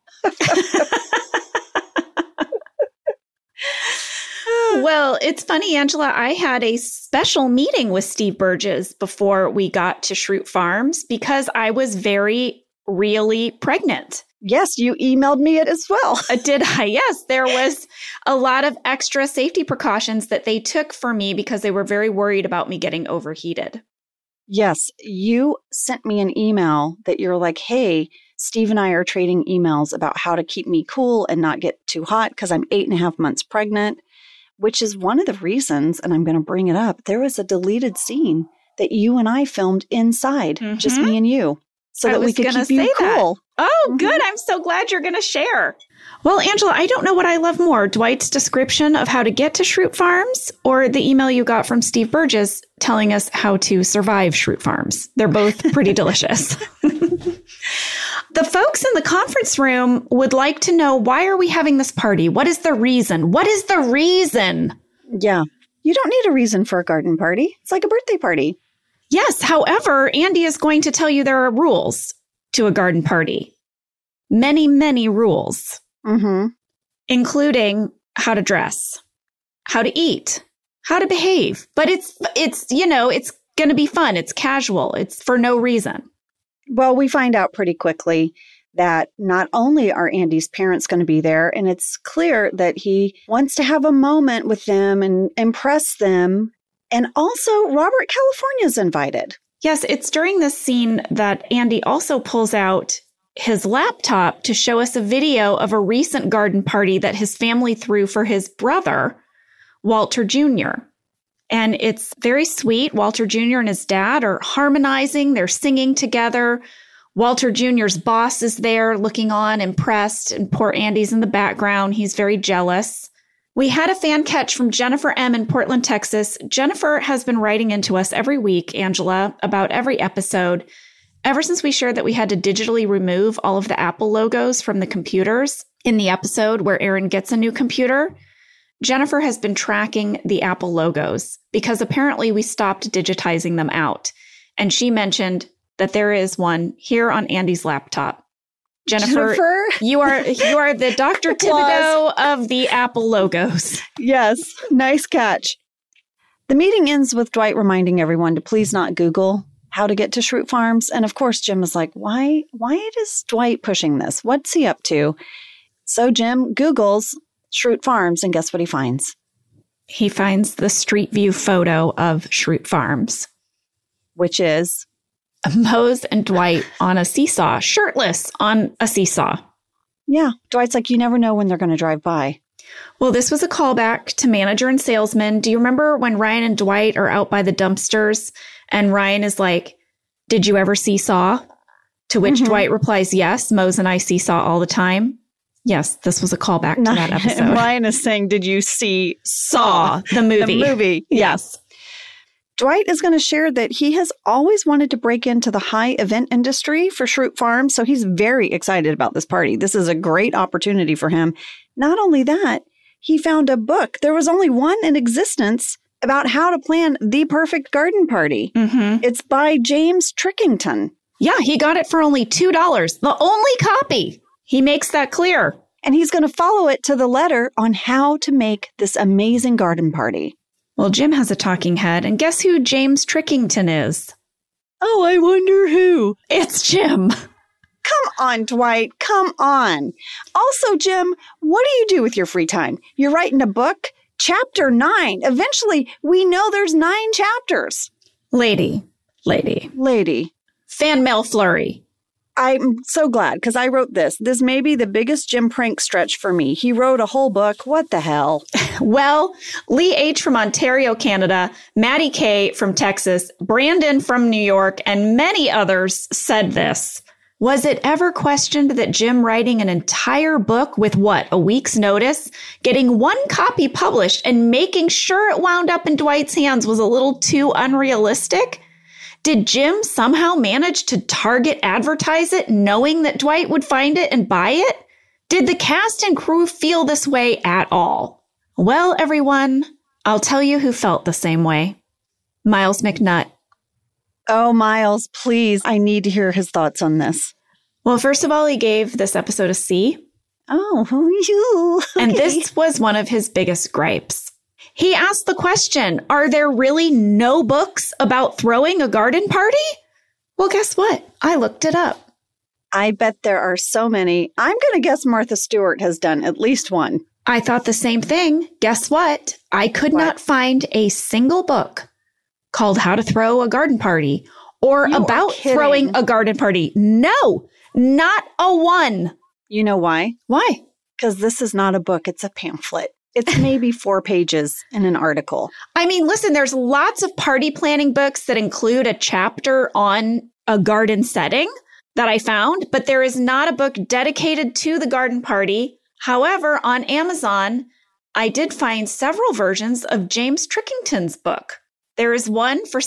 Well, it's funny, Angela. I had a special meeting with Steve Burgess before we got to Schrute Farms because I was very really pregnant. Yes, you emailed me it as well. Did I? Yes, there was a lot of extra safety precautions that they took for me because they were very worried about me getting overheated. Yes, you sent me an email that you're like, hey, Steve and I are trading emails about how to keep me cool and not get too hot because I'm 8.5 months pregnant, which is one of the reasons, and I'm going to bring it up, there was a deleted scene that you and I filmed inside, just me and you, so that we could keep you cool. Oh, good. I'm so glad you're going to share. Well, Angela, I don't know what I love more, Dwight's description of how to get to Schrute Farms or the email you got from Steve Burgess telling us how to survive Schrute Farms. They're both pretty delicious. The folks in the conference room would like to know, why are we having this party? What is the reason? What is the reason? Yeah. You don't need a reason for a garden party. It's like a birthday party. Yes. However, Andy is going to tell you there are rules to a garden party. Many, many rules. Including how to dress, how to eat, how to behave. But it's going to be fun. It's casual. It's for no reason. Well, we find out pretty quickly that not only are Andy's parents going to be there, and it's clear that he wants to have a moment with them and impress them. And also Robert California's invited. Yes, it's during this scene that Andy also pulls out his laptop to show us a video of a recent garden party that his family threw for his brother, Walter Jr. And it's very sweet. Walter Jr. and his dad are harmonizing. They're singing together. Walter Jr.'s boss is there looking on, impressed, and poor Andy's in the background. He's very jealous. We had a fan catch from Jennifer M. in Portland, Texas. Jennifer has been writing into us every week, Angela, about every episode, ever since we shared that we had to digitally remove all of the Apple logos from the computers in the episode where Aaron gets a new computer. Jennifer has been tracking the Apple logos because apparently we stopped digitizing them out. And she mentioned that there is one here on Andy's laptop. Jennifer, you are the Dr. Thibodeau of the Apple logos. Yes, nice catch. The meeting ends with Dwight reminding everyone to please not Google how to get to Schrute Farms. And of course, Jim was like, why is Dwight pushing this? What's he up to? So Jim Googles Schrute Farms, and guess what he finds? He finds the Street View photo of Schrute Farms. Which is? Mose and Dwight on a seesaw, shirtless on a seesaw. Yeah, Dwight's like, you never know when they're going to drive by. Well, this was a callback to Manager and Salesman. Do you remember when Ryan and Dwight are out by the dumpsters and Ryan is like, did you ever seesaw? To which Dwight replies, yes, Mose and I seesaw all the time. Yes, this was a callback to that episode. And Ryan is saying, did you see Saw the movie? The movie, yes. Dwight is going to share that he has always wanted to break into the high event industry for Schrute Farms, so he's very excited about this party. This is a great opportunity for him. Not only that, he found a book. There was only one in existence about how to plan the perfect garden party. It's by James Trickington. Yeah, he got it for only $2. The only copy. He makes that clear. And he's going to follow it to the letter on how to make this amazing garden party. Well, Jim has a talking head, and guess who James Trickington is? Oh, I wonder who. It's Jim. Come on, Dwight. Come on. Also, Jim, what do you do with your free time? You're writing a book? Chapter 9. Eventually, we know there's 9 chapters. Lady. Fan mail flurry. I'm so glad because I wrote this. This may be the biggest Jim prank stretch for me. He wrote a whole book. What the hell? Well, Lee H. from Ontario, Canada, Maddie K. from Texas, Brandon from New York, and many others said this. Was it ever questioned that Jim writing an entire book with a week's notice, getting one copy published, and making sure it wound up in Dwight's hands was a little too unrealistic? Did Jim somehow manage to target advertise it knowing that Dwight would find it and buy it? Did the cast and crew feel this way at all? Well, everyone, I'll tell you who felt the same way. Miles McNutt. Oh, Miles, please. I need to hear his thoughts on this. Well, first of all, he gave this episode a C. Oh, you. Okay. And this was one of his biggest gripes. He asked the question, are there really no books about throwing a garden party? Well, guess what? I looked it up. I bet there are so many. I'm going to guess Martha Stewart has done at least one. I thought the same thing. Guess what? I could not find a single book called How to Throw a Garden Party or about throwing a garden party. No, not a one. You know why? Why? Because this is not a book. It's a pamphlet. It's maybe 4 pages in an article. I mean, listen, there's lots of party planning books that include a chapter on a garden setting that I found, but there is not a book dedicated to the garden party. However, on Amazon, I did find several versions of James Trickington's book. There is one for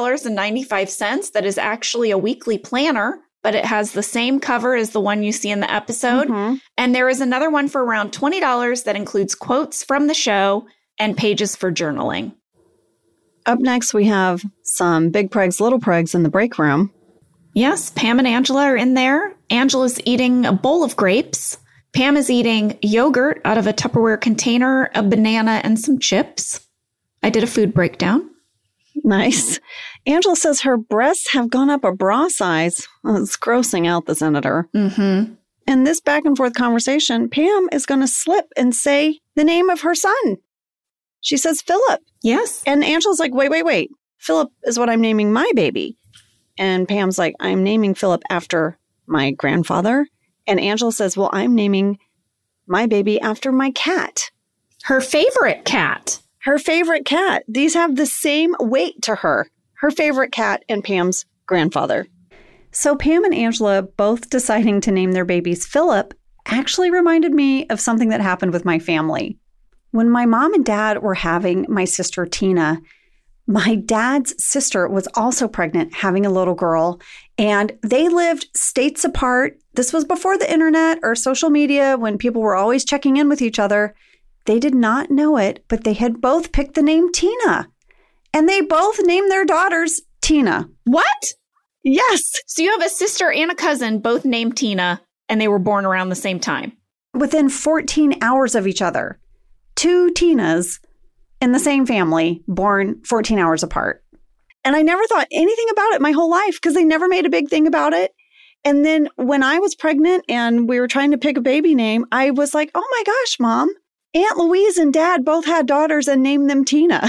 $7.95 that is actually a weekly planner, but it has the same cover as the one you see in the episode. And there is another one for around $20 that includes quotes from the show and pages for journaling. Up next, we have some Big Pregs, Little Pregs in the break room. Yes, Pam and Angela are in there. Angela's eating a bowl of grapes. Pam is eating yogurt out of a Tupperware container, a banana, and some chips. I did a food breakdown. Nice. Angela says her breasts have gone up a bra size. Well, it's grossing out the senator. In this back and forth conversation, Pam is going to slip and say the name of her son. She says Philip. Yes. And Angela's like, wait. Philip is what I'm naming my baby. And Pam's like, I'm naming Philip after my grandfather. And Angela says, well, I'm naming my baby after my cat. Her favorite cat. Her favorite cat. These have the same weight to her. Her favorite cat and Pam's grandfather. So Pam and Angela both deciding to name their babies Philip actually reminded me of something that happened with my family. When my mom and dad were having my sister Tina, my dad's sister was also pregnant, having a little girl, and they lived states apart. This was before the internet or social media, when people were always checking in with each other. They did not know it, but they had both picked the name Tina, and they both named their daughters Tina. What? Yes. So you have a sister and a cousin, both named Tina, and they were born around the same time. Within 14 hours of each other. 2 Tinas in the same family, born 14 hours apart. And I never thought anything about it my whole life because they never made a big thing about it. And then when I was pregnant and we were trying to pick a baby name, I was like, oh my gosh, Mom, Aunt Louise and Dad both had daughters and named them Tina.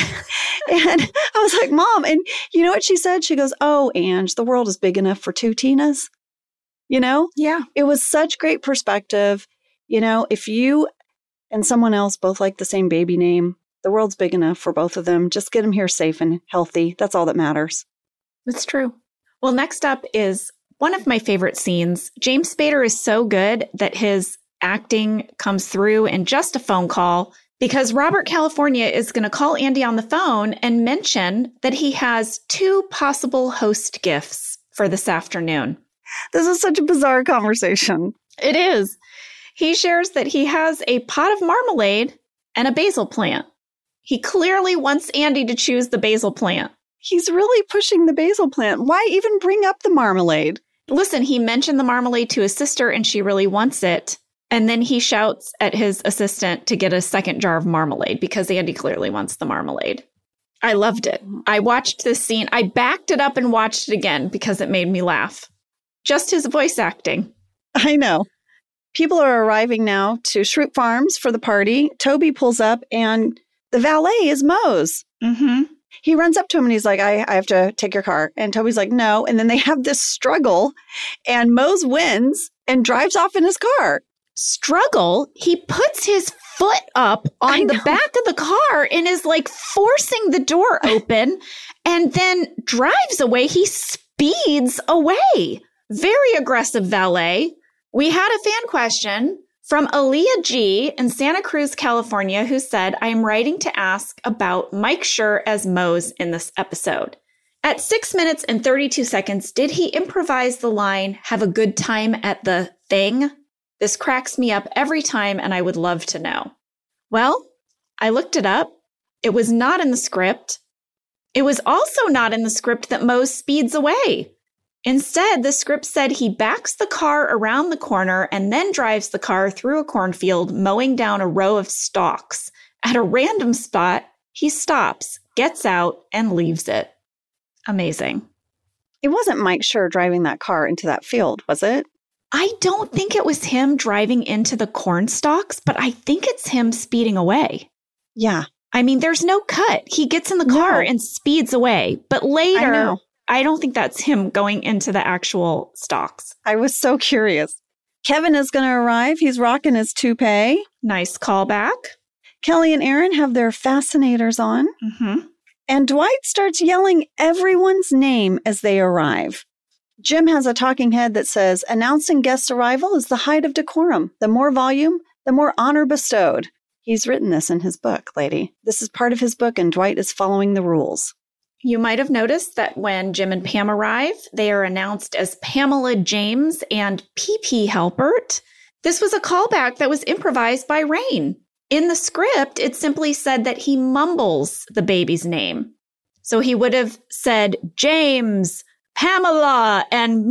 And I was like, Mom, and you know what she said? She goes, oh, Ange, the world is big enough for 2 Tinas. You know? Yeah. It was such great perspective. You know, if you and someone else both like the same baby name, the world's big enough for both of them. Just get them here safe and healthy. That's all that matters. It's true. Well, next up is one of my favorite scenes. James Spader is so good that his acting comes through in just a phone call, because Robert California is going to call Andy on the phone and mention that he has 2 possible host gifts for this afternoon. This is such a bizarre conversation. It is. He shares that he has a pot of marmalade and a basil plant. He clearly wants Andy to choose the basil plant. He's really pushing the basil plant. Why even bring up the marmalade? Listen, he mentioned the marmalade to his sister and she really wants it. And then he shouts at his assistant to get a second jar of marmalade because Andy clearly wants the marmalade. I loved it. I watched this scene. I backed it up and watched it again because it made me laugh. Just his voice acting. I know. People are arriving now to Shroop Farms for the party. Toby pulls up and the valet is Mose. Mm-hmm. He runs up to him and he's like, I have to take your car. And Toby's like, no. And then they have this struggle and Mose wins and drives off in his car. Struggle? He puts his foot up on the back of the car and is like forcing the door open and then drives away. He speeds away. Very aggressive valet. We had a fan question from Aaliyah G in Santa Cruz, California, who said, I am writing to ask about Mike Schur as Mose in this episode. At 6 minutes and 32 seconds, did he improvise the line, have a good time at the thing? This cracks me up every time, and I would love to know. Well, I looked it up. It was not in the script. It was also not in the script that Mose speeds away. Instead, the script said he backs the car around the corner and then drives the car through a cornfield, mowing down a row of stalks. At a random spot, he stops, gets out, and leaves it. Amazing. It wasn't Mike Schur driving that car into that field, was it? I don't think it was him driving into the corn stalks, but I think it's him speeding away. Yeah. I mean, there's no cut. He gets in the car and speeds away. But later, I don't think that's him going into the actual stalks. I was so curious. Kevin is going to arrive. He's rocking his toupee. Nice callback. Kelly and Aaron have their fascinators on. Mm-hmm. And Dwight starts yelling everyone's name as they arrive. Jim has a talking head that says, announcing guest arrival is the height of decorum. The more volume, the more honor bestowed. He's written this in his book, lady. This is part of his book, and Dwight is following the rules. You might have noticed that when Jim and Pam arrive, they are announced as Pamela James and P.P. Halpert. This was a callback that was improvised by Rain. In the script, it simply said that he mumbles the baby's name. So he would have said James, Pamela, and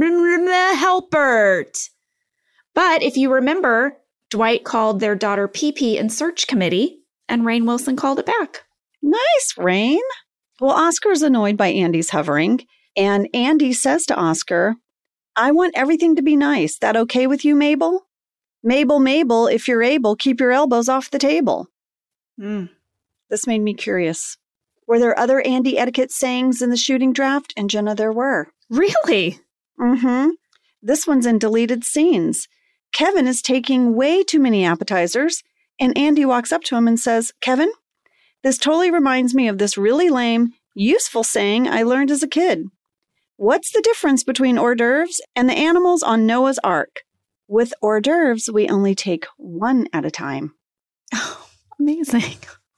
Halpert. But if you remember, Dwight called their daughter P.P. in search committee, and Rainn Wilson called it back. Nice, Rainn. Well, Oscar's annoyed by Andy's hovering, and Andy says to Oscar, I want everything to be nice. That okay with you, Mabel? Mabel, if you're able, keep your elbows off the table. This made me curious. Were there other Andy etiquette sayings in the shooting draft? And Jenna, there were. Really? Mm-hmm. This one's in deleted scenes. Kevin is taking way too many appetizers, and Andy walks up to him and says, Kevin, this totally reminds me of this really lame, useful saying I learned as a kid. What's the difference between hors d'oeuvres and the animals on Noah's Ark? With hors d'oeuvres, we only take one at a time. Amazing.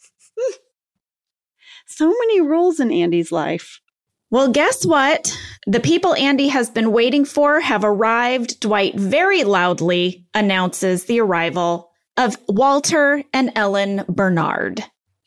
So many rules in Andy's life. Well, guess what? The people Andy has been waiting for have arrived. Dwight very loudly announces the arrival of Walter and Ellen Bernard.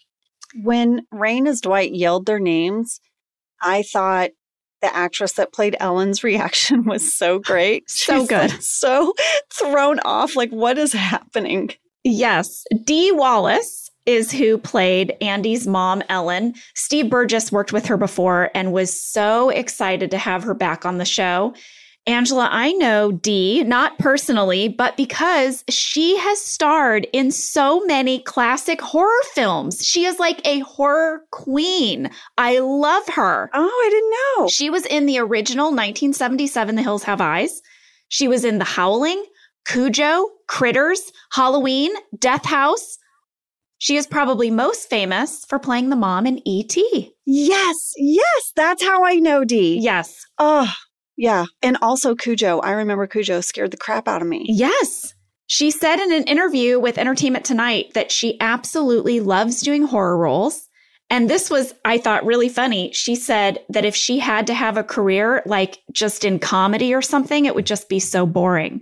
When Rain as Dwight yelled their names, I thought the actress that played Ellen's reaction was so great. So good. Like, so thrown off. Like, what is happening? Yes. Dee Wallace is who played Andy's mom, Ellen. Steve Burgess worked with her before and was so excited to have her back on the show. Angela, I know Dee, not personally, but because she has starred in so many classic horror films. She is like a horror queen. I love her. Oh, I didn't know. She was in the original 1977 The Hills Have Eyes. She was in The Howling, Cujo, Critters, Halloween, Death House. She is probably most famous for playing the mom in E.T. Yes, that's how I know Dee. Yes. Oh, yeah. And also Cujo. I remember Cujo scared the crap out of me. Yes. She said in an interview with Entertainment Tonight that she absolutely loves doing horror roles. And this was, I thought, really funny. She said that if she had to have a career like just in comedy or something, it would just be so boring.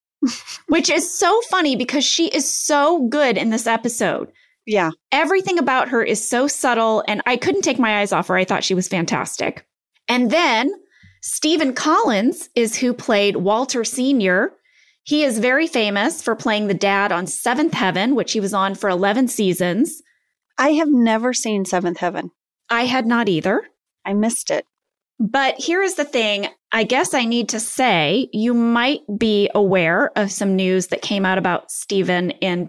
Which is so funny because she is so good in this episode. Yeah. Everything about her is so subtle, and I couldn't take my eyes off her. I thought she was fantastic. And then Stephen Collins is who played Walter Sr. He is very famous for playing the dad on Seventh Heaven, which he was on for 11 seasons. I have never seen Seventh Heaven. I had not either. I missed it. But here is the thing. I guess I need to say you might be aware of some news that came out about Stephen in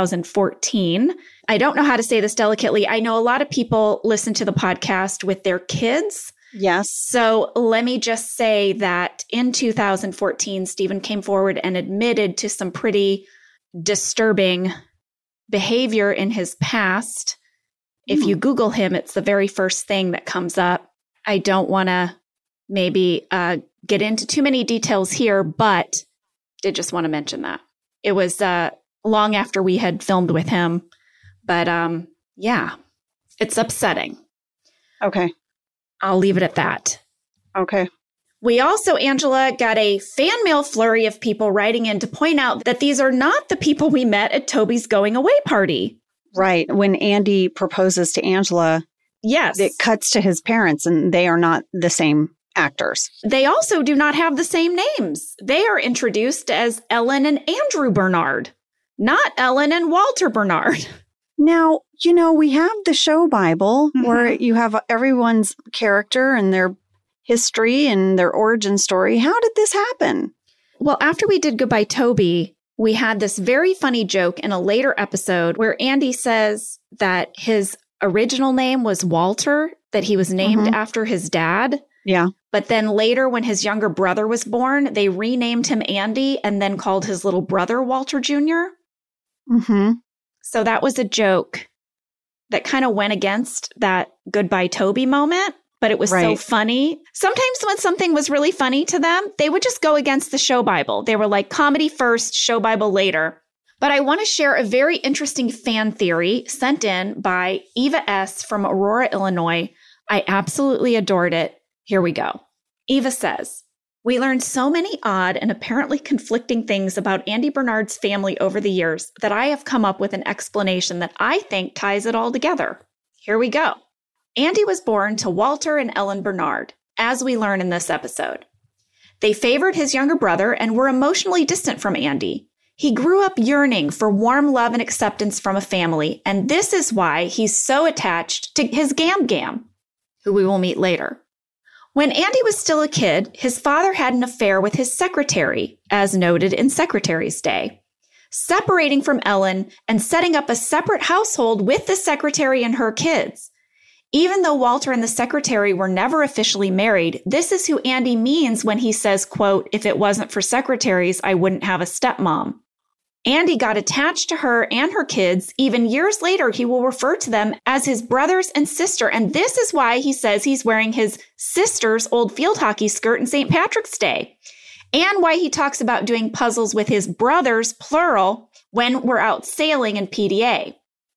2014. I don't know how to say this delicately. I know a lot of people listen to the podcast with their kids. Yes. So let me just say that in 2014, Stephen came forward and admitted to some pretty disturbing behavior in his past. If you Google him, it's the very first thing that comes up. I don't want to maybe get into too many details here, but did just want to mention that. It was long after we had filmed with him. But yeah, it's upsetting. Okay. I'll leave it at that. Okay. We also, Angela, got a fan mail flurry of people writing in to point out that these are not the people we met at Toby's going away party. Right. When Andy proposes to Angela, yes, it cuts to his parents and they are not the same actors. They also do not have the same names. They are introduced as Ellen and Andrew Bernard, not Ellen and Walter Bernard. Now, you know, we have the show Bible where you have everyone's character and their history and their origin story. How did this happen? Well, after we did Goodbye Toby, we had this very funny joke in a later episode where Andy says that his original name was Walter, that he was named after his dad. Yeah. But then later when his younger brother was born, they renamed him Andy and then called his little brother Walter Jr. Mm-hmm. So that was a joke that kind of went against that Goodbye Toby moment, but it was so funny. Sometimes when something was really funny to them, they would just go against the show Bible. They were like comedy first, show Bible later. But I want to share a very interesting fan theory sent in by Eva S. from Aurora, Illinois. I absolutely adored it. Here we go. Eva says, "We learned so many odd and apparently conflicting things about Andy Bernard's family over the years that I have come up with an explanation that I think ties it all together. Here we go. Andy was born to Walter and Ellen Bernard, as we learn in this episode. They favored his younger brother and were emotionally distant from Andy. He grew up yearning for warm love and acceptance from a family, and this is why he's so attached to his Gam Gam, who we will meet later. When Andy was still a kid, his father had an affair with his secretary, as noted in Secretary's Day, separating from Ellen and setting up a separate household with the secretary and her kids. Even though Walter and the secretary were never officially married, this is who Andy means when he says, quote, 'If it wasn't for secretaries, I wouldn't have a stepmom.' Andy got attached to her and her kids. Even years later, he will refer to them as his brothers and sister. And this is why he says he's wearing his sister's old field hockey skirt in St. Patrick's Day. And why he talks about doing puzzles with his brothers, plural, when we're out sailing in PDA.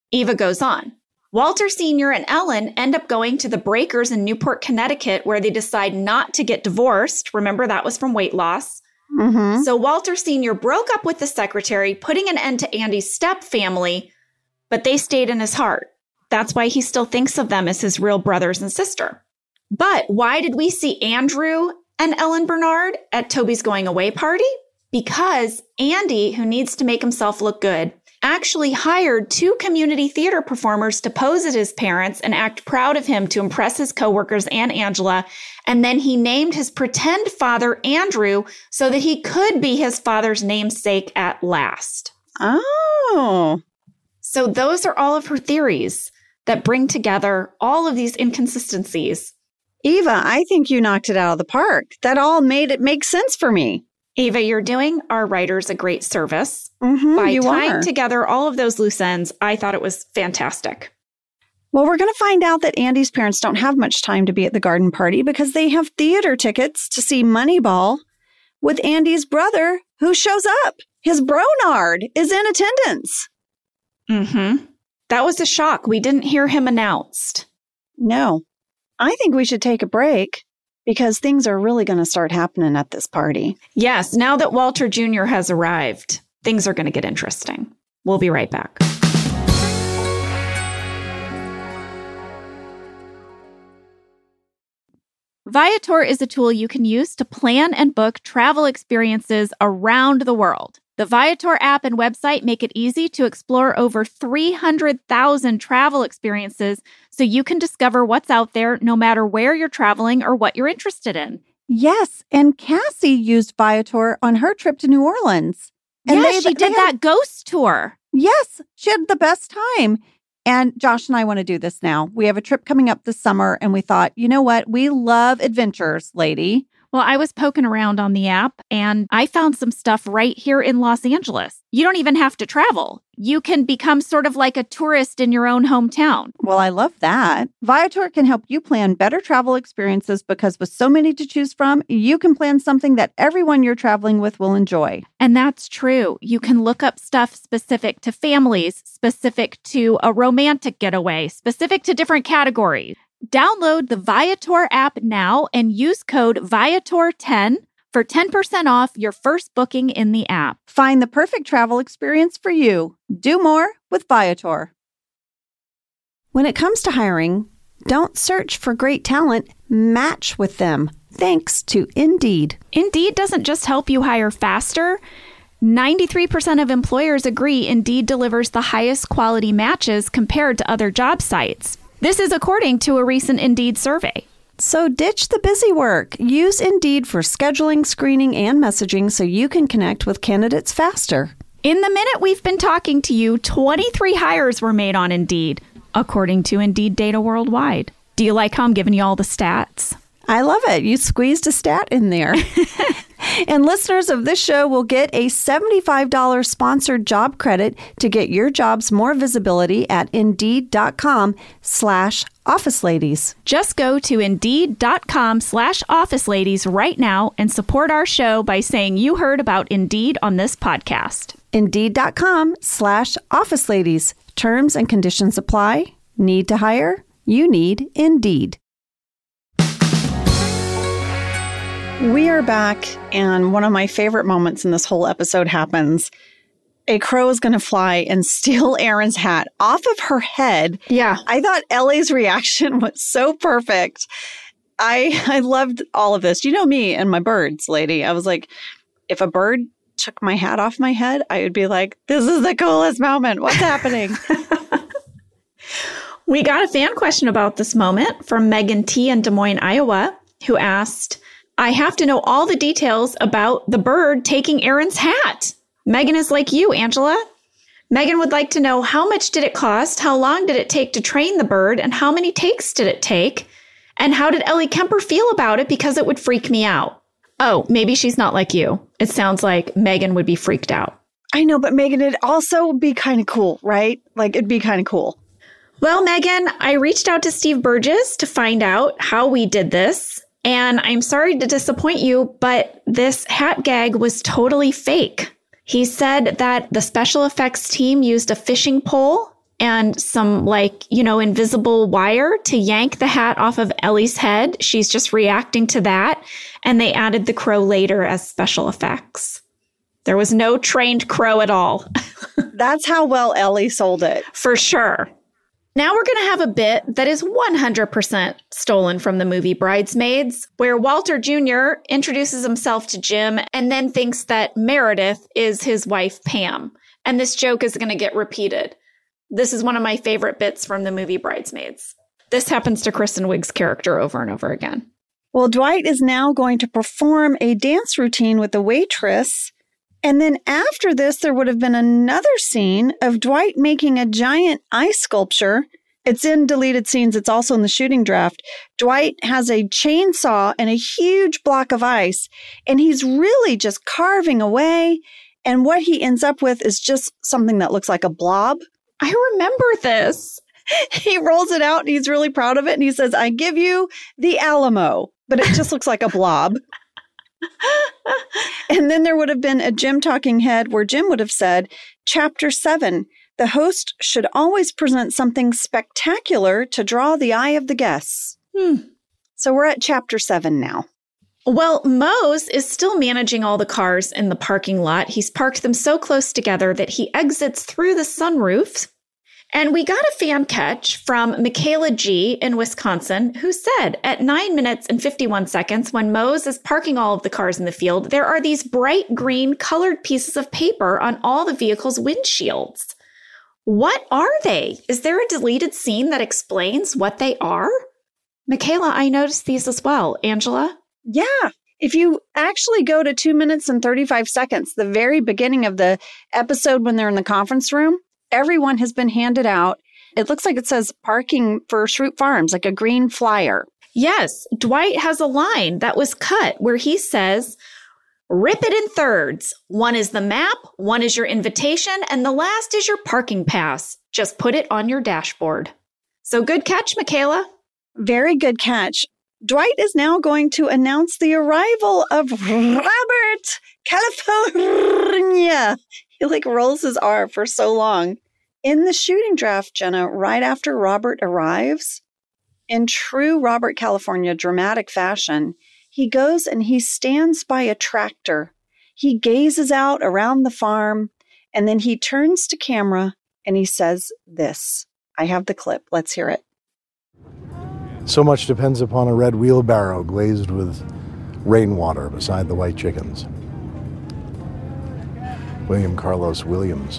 Eva goes on. Walter Sr. and Ellen end up going to the Breakers in Newport, Connecticut, where they decide not to get divorced. Remember, that was from weight loss. Mm-hmm. So Walter Sr. broke up with the secretary, putting an end to Andy's step family, but they stayed in his heart. That's why he still thinks of them as his real brothers and sister. But why did we see Andrew and Ellen Bernard at Toby's going away party? Because Andy, who needs to make himself look good, actually hired 2 community theater performers to pose as his parents and act proud of him to impress his coworkers and Angela. And then he named his pretend father Andrew so that he could be his father's namesake at last. Oh. So those are all of her theories that bring together all of these inconsistencies. Eva, I think you knocked it out of the park. That all made it make sense for me. Eva, you're doing our writers a great service. By tying together all of those loose ends. I thought it was fantastic. Well, we're going to find out that Andy's parents don't have much time to be at the garden party because they have theater tickets to see Moneyball with Andy's brother who shows up. His Bronard is in attendance. Mm-hmm. That was a shock. We didn't hear him announced. No. I think we should take a break because things are really going to start happening at this party. Yes, now that Walter Jr. has arrived, things are going to get interesting. We'll be right back. Viator is a tool you can use to plan and book travel experiences around the world. The Viator app and website make it easy to explore over 300,000 travel experiences so you can discover what's out there no matter where you're traveling or what you're interested in. Yes, and Cassie used Viator on her trip to New Orleans. And she did that ghost tour. Yes, she had the best time. And Josh and I want to do this now. We have a trip coming up this summer, and we thought, you know what? We love adventures, lady. Well, I was poking around on the app and I found some stuff right here in Los Angeles. You don't even have to travel. You can become sort of like a tourist in your own hometown. Well, I love that. Viator can help you plan better travel experiences because with so many to choose from, you can plan something that everyone you're traveling with will enjoy. And that's true. You can look up stuff specific to families, specific to a romantic getaway, specific to different categories. Download the Viator app now and use code Viator10 for 10% off your first booking in the app. Find the perfect travel experience for you. Do more with Viator. When it comes to hiring, don't search for great talent, match with them. Thanks to Indeed. Indeed doesn't just help you hire faster. 93% of employers agree Indeed delivers the highest quality matches compared to other job sites. This is according to a recent Indeed survey. So ditch the busy work. Use Indeed for scheduling, screening, and messaging so you can connect with candidates faster. In the minute we've been talking to you, 23 hires were made on Indeed, according to Indeed data worldwide. Do you like how I'm giving you all the stats? I love it. You squeezed a stat in there. And listeners of this show will get a $75 sponsored job credit to get your jobs more visibility at Indeed.com/OfficeLadies. Just go to Indeed.com/OfficeLadies right now and support our show by saying you heard about Indeed on this podcast. Indeed.com/OfficeLadies. Terms and conditions apply. Need to hire? You need Indeed. We are back, and one of my favorite moments in this whole episode happens. A crow is going to fly and steal Erin's hat off of her head. Yeah. I thought Ellie's reaction was so perfect. I loved all of this. You know me and my birds, lady. I was like, if a bird took my hat off my head, I would be like, this is the coolest moment. What's happening? We got a fan question about this moment from Megan T. in Des Moines, Iowa, who asked, I have to know all the details about the bird taking Erin's hat. Megan is like you, Angela. Megan would like to know how much did it cost, how long did it take to train the bird, and how many takes did it take? And how did Ellie Kemper feel about it because it would freak me out? Oh, maybe she's not like you. It sounds like Megan would be freaked out. I know, but Megan, it'd also be kind of cool, right? Like, it'd be kind of cool. Well, Megan, I reached out to Steve Burgess to find out how we did this. And I'm sorry to disappoint you, but this hat gag was totally fake. He said that the special effects team used a fishing pole and some invisible wire to yank the hat off of Ellie's head. She's just reacting to that. And they added the crow later as special effects. There was no trained crow at all. That's how well Ellie sold it. For sure. Now we're going to have a bit that is 100% stolen from the movie Bridesmaids, where Walter Jr. introduces himself to Jim and then thinks that Meredith is his wife, Pam. And this joke is going to get repeated. This is one of my favorite bits from the movie Bridesmaids. This happens to Kristen Wiig's character over and over again. Well, Dwight is now going to perform a dance routine with the waitress. And then after this, there would have been another scene of Dwight making a giant ice sculpture. It's in deleted scenes. It's also in the shooting draft. Dwight has a chainsaw and a huge block of ice, and he's really just carving away. And what he ends up with is just something that looks like a blob. I remember this. He rolls it out and he's really proud of it. And he says, I give you the Alamo, but it just looks like a blob. And then there would have been a Jim talking head where Jim would have said, Chapter 7, the host should always present something spectacular to draw the eye of the guests. So we're at Chapter 7 now. Well, Mose is still managing all the cars in the parking lot. He's parked them so close together that he exits through the sunroof. And we got a fan catch from Michaela G. in Wisconsin, who said at 9 minutes and 51 seconds, when Mose is parking all of the cars in the field, there are these bright green colored pieces of paper on all the vehicles' windshields. What are they? Is there a deleted scene that explains what they are? Michaela, I noticed these as well. Angela? Yeah. If you actually go to 2 minutes and 35 seconds, the very beginning of the episode when they're in the conference room, everyone has been handed out. It looks like it says parking for Schrute Farms, like a green flyer. Yes. Dwight has a line that was cut where he says, rip it in thirds. One is the map, one is your invitation, and the last is your parking pass. Just put it on your dashboard. So good catch, Michaela. Very good catch. Dwight is now going to announce the arrival of Robert California. He rolls his R for so long. In the shooting draft, Jenna, right after Robert arrives, in true Robert California dramatic fashion, he goes and he stands by a tractor. He gazes out around the farm, and then he turns to camera and he says this. I have the clip. Let's hear it. So much depends upon a red wheelbarrow glazed with rainwater beside the white chickens. William Carlos Williams.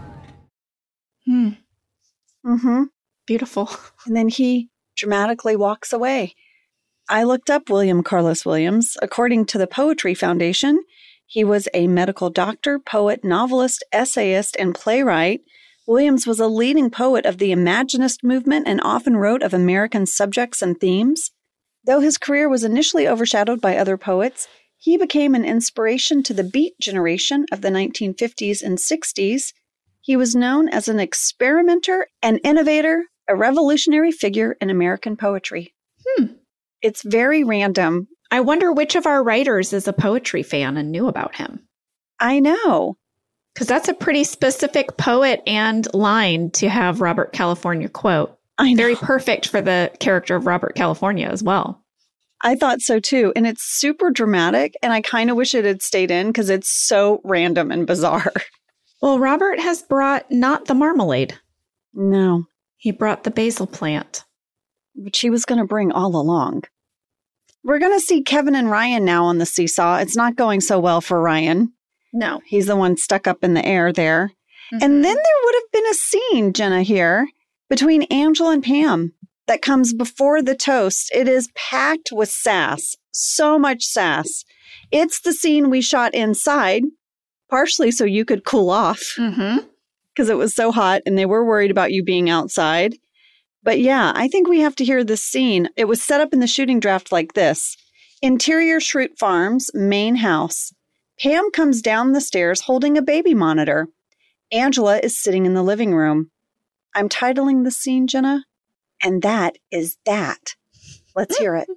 Beautiful. And then he dramatically walks away. I looked up William Carlos Williams. According to the Poetry Foundation, he was a medical doctor, poet, novelist, essayist, and playwright. Williams was a leading poet of the Imaginist movement and often wrote of American subjects and themes. Though his career was initially overshadowed by other poets, he became an inspiration to the Beat generation of the 1950s and 60s. He was known as an experimenter, an innovator, a revolutionary figure in American poetry. It's very random. I wonder which of our writers is a poetry fan and knew about him. I know. Because that's a pretty specific poet and line to have Robert California quote. Very perfect for the character of Robert California as well. I thought so too. And it's super dramatic. And I kind of wish it had stayed in because it's so random and bizarre. Well, Robert has brought not the marmalade. No. He brought the basil plant. Which he was going to bring all along. We're going to see Kevin and Ryan now on the seesaw. It's not going so well for Ryan. No. He's the one stuck up in the air there. And then there would have been a scene, Jenna, here between Angela and Pam that comes before the toast. It is packed with sass. So much sass. It's the scene we shot inside, partially so you could cool off because it was so hot and they were worried about you being outside. But yeah, I think we have to hear this scene. It was set up in the shooting draft like this. Interior Schrute Farms, main house. Pam comes down the stairs holding a baby monitor. Angela is sitting in the living room. I'm titling the scene, Jenna, and that is that. Let's hear it.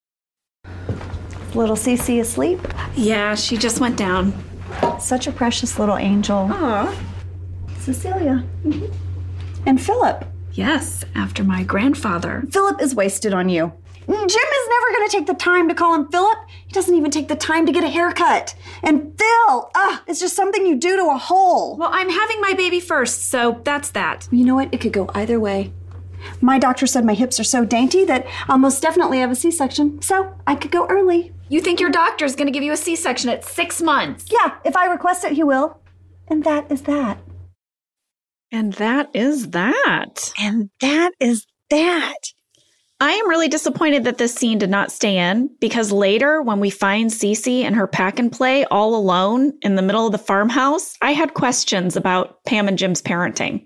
Little Cece asleep? Yeah, she just went down. Such a precious little angel. Aw. Cecilia. And Philip. Yes, after my grandfather. Philip is wasted on you. Jim is never going to take the time to call him Philip. He doesn't even take the time to get a haircut. And Phil, it's just something you do to a hole. Well, I'm having my baby first, so that's that. You know what? It could go either way. My doctor said my hips are so dainty that I'll most definitely have a C-section, so I could go early. You think your doctor's going to give you a C-section at 6 months? Yeah, if I request it, he will. And that is that. And that is that. And that is that. I am really disappointed that this scene did not stay in, because later when we find Cece and her pack and play all alone in the middle of the farmhouse, I had questions about Pam and Jim's parenting.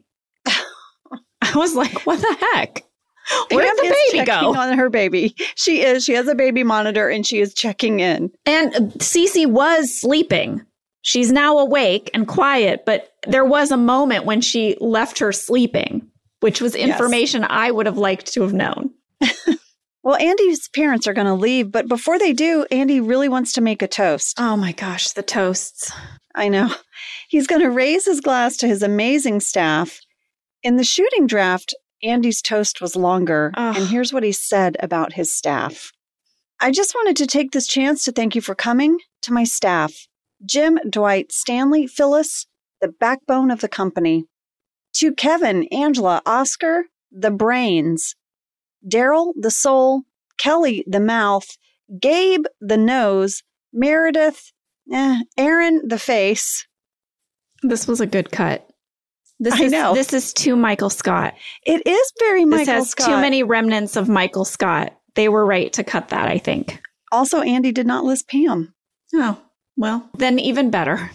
I was like, what the heck? Where did the baby go? On her baby. She is. She has a baby monitor and she is checking in. And Cece was sleeping. She's now awake and quiet, but there was a moment when she left her sleeping, which was information I would have liked to have known. Well, Andy's parents are going to leave, but before they do, Andy really wants to make a toast. Oh my gosh, the toasts. I know. He's going to raise his glass to his amazing staff. In the shooting draft, Andy's toast was longer, and here's what he said about his staff. I just wanted to take this chance to thank you for coming to my staff. Jim, Dwight, Stanley, Phyllis, the backbone of the company. To Kevin, Angela, Oscar, the brains. Daryl, the soul, Kelly, the mouth, Gabe, the nose, Meredith, Aaron, the face. This was a good cut. I know. This is too Michael Scott. It is very Michael Scott. This has too many remnants of Michael Scott. They were right to cut that, I think. Also, Andy did not list Pam. Oh, well, then even better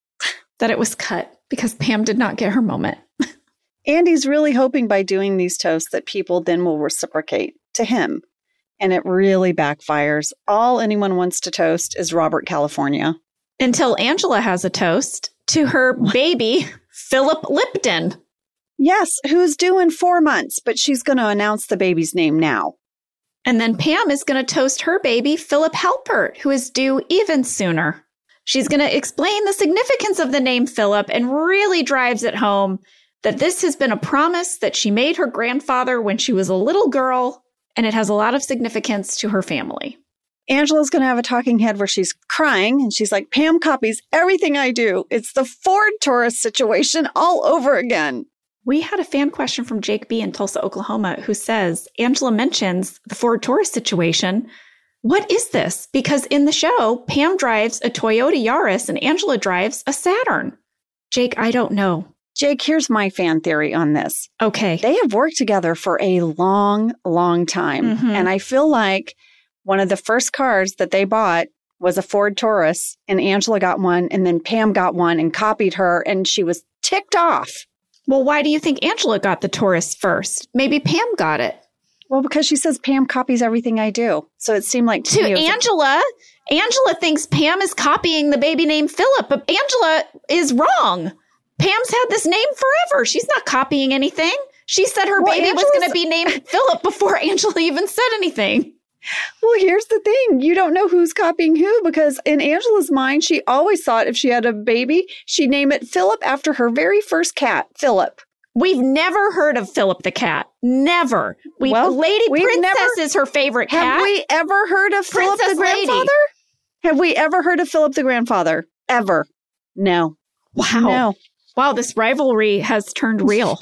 that it was cut, because Pam did not get her moment. Andy's really hoping by doing these toasts that people then will reciprocate to him. And it really backfires. All anyone wants to toast is Robert California. Until Angela has a toast to her baby, Philip Lipton. Yes, who's due in 4 months, but she's going to announce the baby's name now. And then Pam is going to toast her baby, Philip Halpert, who is due even sooner. She's going to explain the significance of the name Philip and really drives it home that this has been a promise that she made her grandfather when she was a little girl, and it has a lot of significance to her family. Angela's going to have a talking head where she's crying, and she's like, Pam copies everything I do. It's the Ford Taurus situation all over again. We had a fan question from Jake B. in Tulsa, Oklahoma, who says, Angela mentions the Ford Taurus situation. What is this? Because in the show, Pam drives a Toyota Yaris and Angela drives a Saturn. Jake, I don't know. Jake, here's my fan theory on this. Okay. They have worked together for a long, long time. Mm-hmm. And I feel like one of the first cars that they bought was a Ford Taurus, and Angela got one, and then Pam got one and copied her, and she was ticked off. Well, why do you think Angela got the Taurus first? Maybe Pam got it. Well, because she says Pam copies everything I do. So it seemed like to Angela, Angela thinks Pam is copying the baby named Philip, but Angela is wrong. Pam's had this name forever. She's not copying anything. She said her baby was going to be named Philip before Angela even said anything. Well, here's the thing. You don't know who's copying who, because in Angela's mind, she always thought if she had a baby, she'd name it Philip after her very first cat, Philip. We've never heard of Philip the cat. Never. Lady Princess is her favorite cat. Have we ever heard of Philip the grandfather? Have we ever heard of Philip the grandfather? Ever? No. Wow. No. Wow, this rivalry has turned real.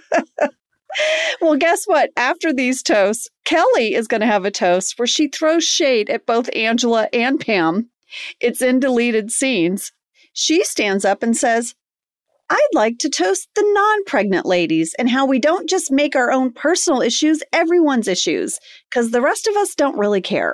Well, guess what? After these toasts, Kelly is going to have a toast where she throws shade at both Angela and Pam. It's in deleted scenes. She stands up and says, I'd like to toast the non-pregnant ladies and how we don't just make our own personal issues everyone's issues, because the rest of us don't really care.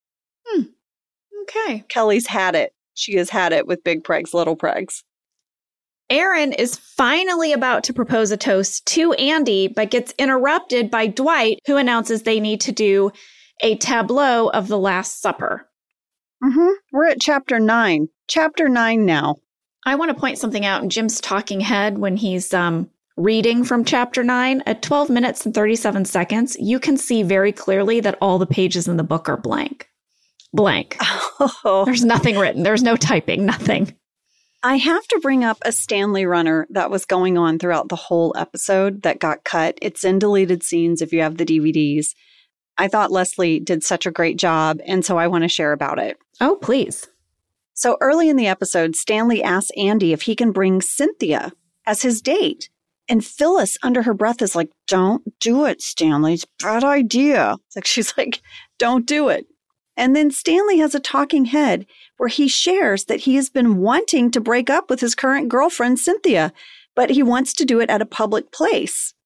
Okay. Kelly's had it. She has had it with big pregs, little pregs. Aaron is finally about to propose a toast to Andy, but gets interrupted by Dwight, who announces they need to do a tableau of the Last Supper. We're at chapter 9. Chapter 9 now. I want to point something out in Jim's talking head when he's reading from chapter 9. At 12 minutes and 37 seconds, you can see very clearly that all the pages in the book are blank. Blank. Oh. There's nothing written. There's no typing, nothing. I have to bring up a Stanley runner that was going on throughout the whole episode that got cut. It's in deleted scenes if you have the DVDs. I thought Leslie did such a great job, and so I want to share about it. Oh, please. So early in the episode, Stanley asks Andy if he can bring Cynthia as his date. And Phyllis, under her breath, is like, don't do it, Stanley. It's a bad idea. She's like, don't do it. And then Stanley has a talking head where he shares that he has been wanting to break up with his current girlfriend, Cynthia, but he wants to do it at a public place.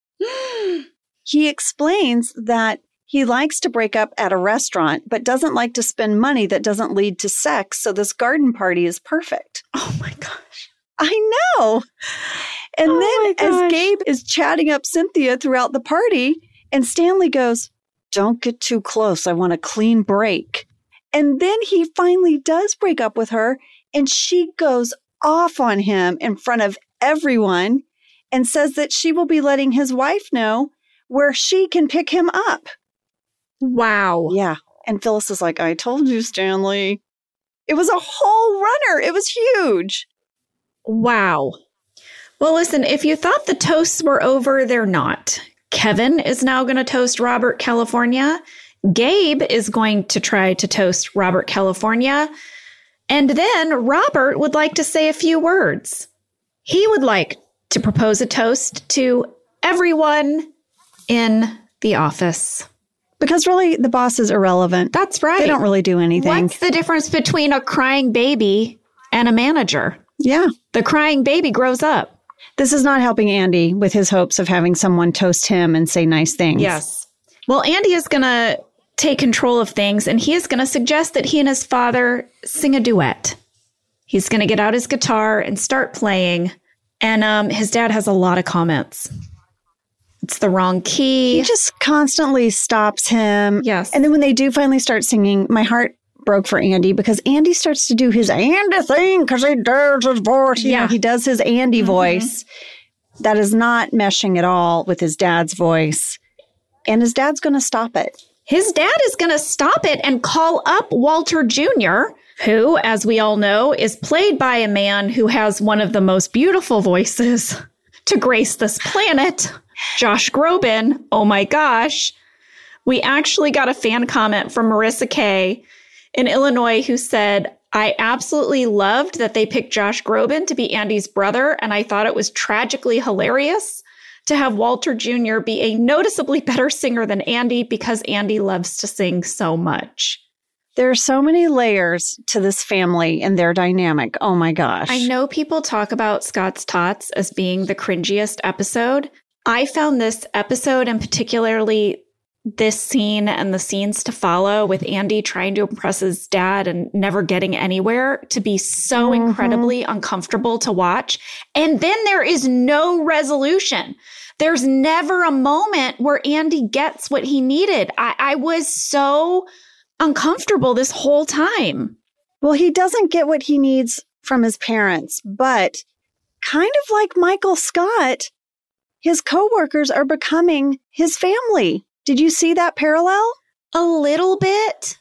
He explains that he likes to break up at a restaurant, but doesn't like to spend money that doesn't lead to sex, so this garden party is perfect. Oh, my gosh. I know. And then as Gabe is chatting up Cynthia throughout the party, and Stanley goes, don't get too close. I want a clean break. And then he finally does break up with her, and she goes off on him in front of everyone and says that she will be letting his wife know where she can pick him up. Wow. Yeah. And Phyllis is like, I told you, Stanley. It was a whole runner. It was huge. Wow. Well, listen, if you thought the toasts were over, they're not. Kevin is now going to toast Robert California. Gabe is going to try to toast Robert California. And then Robert would like to say a few words. He would like to propose a toast to everyone in the office. Because really, the boss is irrelevant. That's right. They don't really do anything. What's the difference between a crying baby and a manager? Yeah. The crying baby grows up. This is not helping Andy with his hopes of having someone toast him and say nice things. Yes. Well, Andy is going to take control of things, and he is going to suggest that he and his father sing a duet. He's going to get out his guitar and start playing, and his dad has a lot of comments. It's the wrong key. He just constantly stops him. Yes. And then when they do finally start singing, my heart broke for Andy because Andy starts to do his Andy thing because he does his voice. You know, he does his Andy voice. That is not meshing at all with his dad's voice. And his dad's going to stop it. His dad is going to stop it and call up Walter Jr., who, as we all know, is played by a man who has one of the most beautiful voices to grace this planet, Josh Groban. Oh my gosh. We actually got a fan comment from Marissa Kay in Illinois who said, I absolutely loved that they picked Josh Groban to be Andy's brother, and I thought it was tragically hilarious to have Walter Jr. be a noticeably better singer than Andy because Andy loves to sing so much. There are so many layers to this family and their dynamic. Oh my gosh. I know people talk about Scott's Tots as being the cringiest episode. I found this episode, and particularly this scene and the scenes to follow with Andy trying to impress his dad and never getting anywhere, to be so incredibly uncomfortable to watch. And then there is no resolution. There's never a moment where Andy gets what he needed. I was so uncomfortable this whole time. Well, he doesn't get what he needs from his parents, but kind of like Michael Scott, his coworkers are becoming his family. Did you see that parallel? A little bit.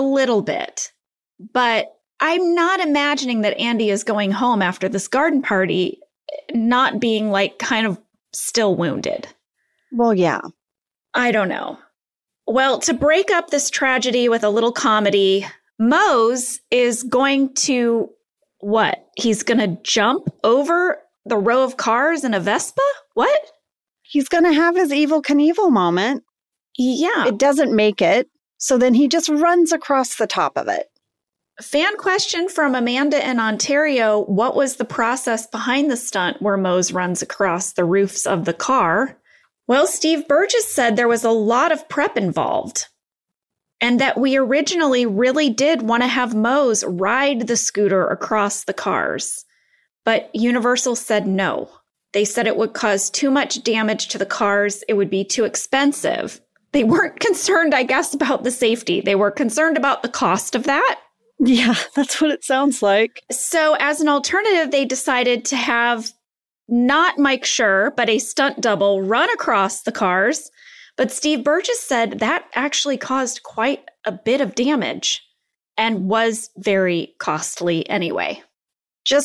But I'm not imagining that Andy is going home after this garden party not being like kind of still wounded. Well, yeah. I don't know. Well, to break up this tragedy with a little comedy, Mose is going to, what? He's going to jump over the row of cars in a Vespa? What? He's going to have his Evel Knievel moment. Yeah. It doesn't make it. So then he just runs across the top of it. Fan question from Amanda in Ontario. What was the process behind the stunt where Mose runs across the roofs of the car? Well, Steve Burgess said there was a lot of prep involved, and that we originally really did want to have Mose ride the scooter across the cars. But Universal said no. They said it would cause too much damage to the cars. It would be too expensive. They weren't concerned, I guess, about the safety. They were concerned about the cost of that. Yeah, that's what it sounds like. So as an alternative, they decided to have not Mike Schur, but a stunt double run across the cars. But Steve Burgess said that actually caused quite a bit of damage and was very costly anyway. Just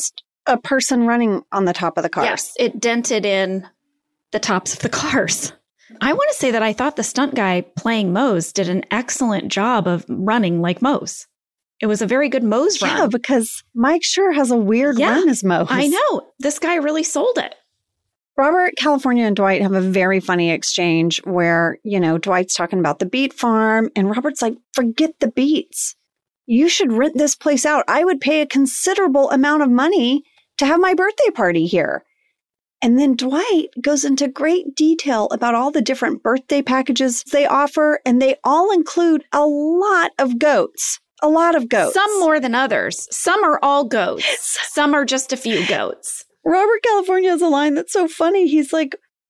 a person running on the top of the cars. Yes, it dented in the tops of the cars. I want to say that I thought the stunt guy playing Mose did an excellent job of running like Mose. It was a very good Mose run. Yeah, because Mike sure has a weird run as Mose. I know. This guy really sold it. Robert, California, and Dwight have a very funny exchange where, Dwight's talking about the beet farm, and Robert's like, forget the beets. You should rent this place out. I would pay a considerable amount of money to have my birthday party here. And then Dwight goes into great detail about all the different birthday packages they offer, and they all include a lot of goats. A lot of goats. Some more than others. Some are all goats. Some are just a few goats. Robert California has a line that's so funny. He's like,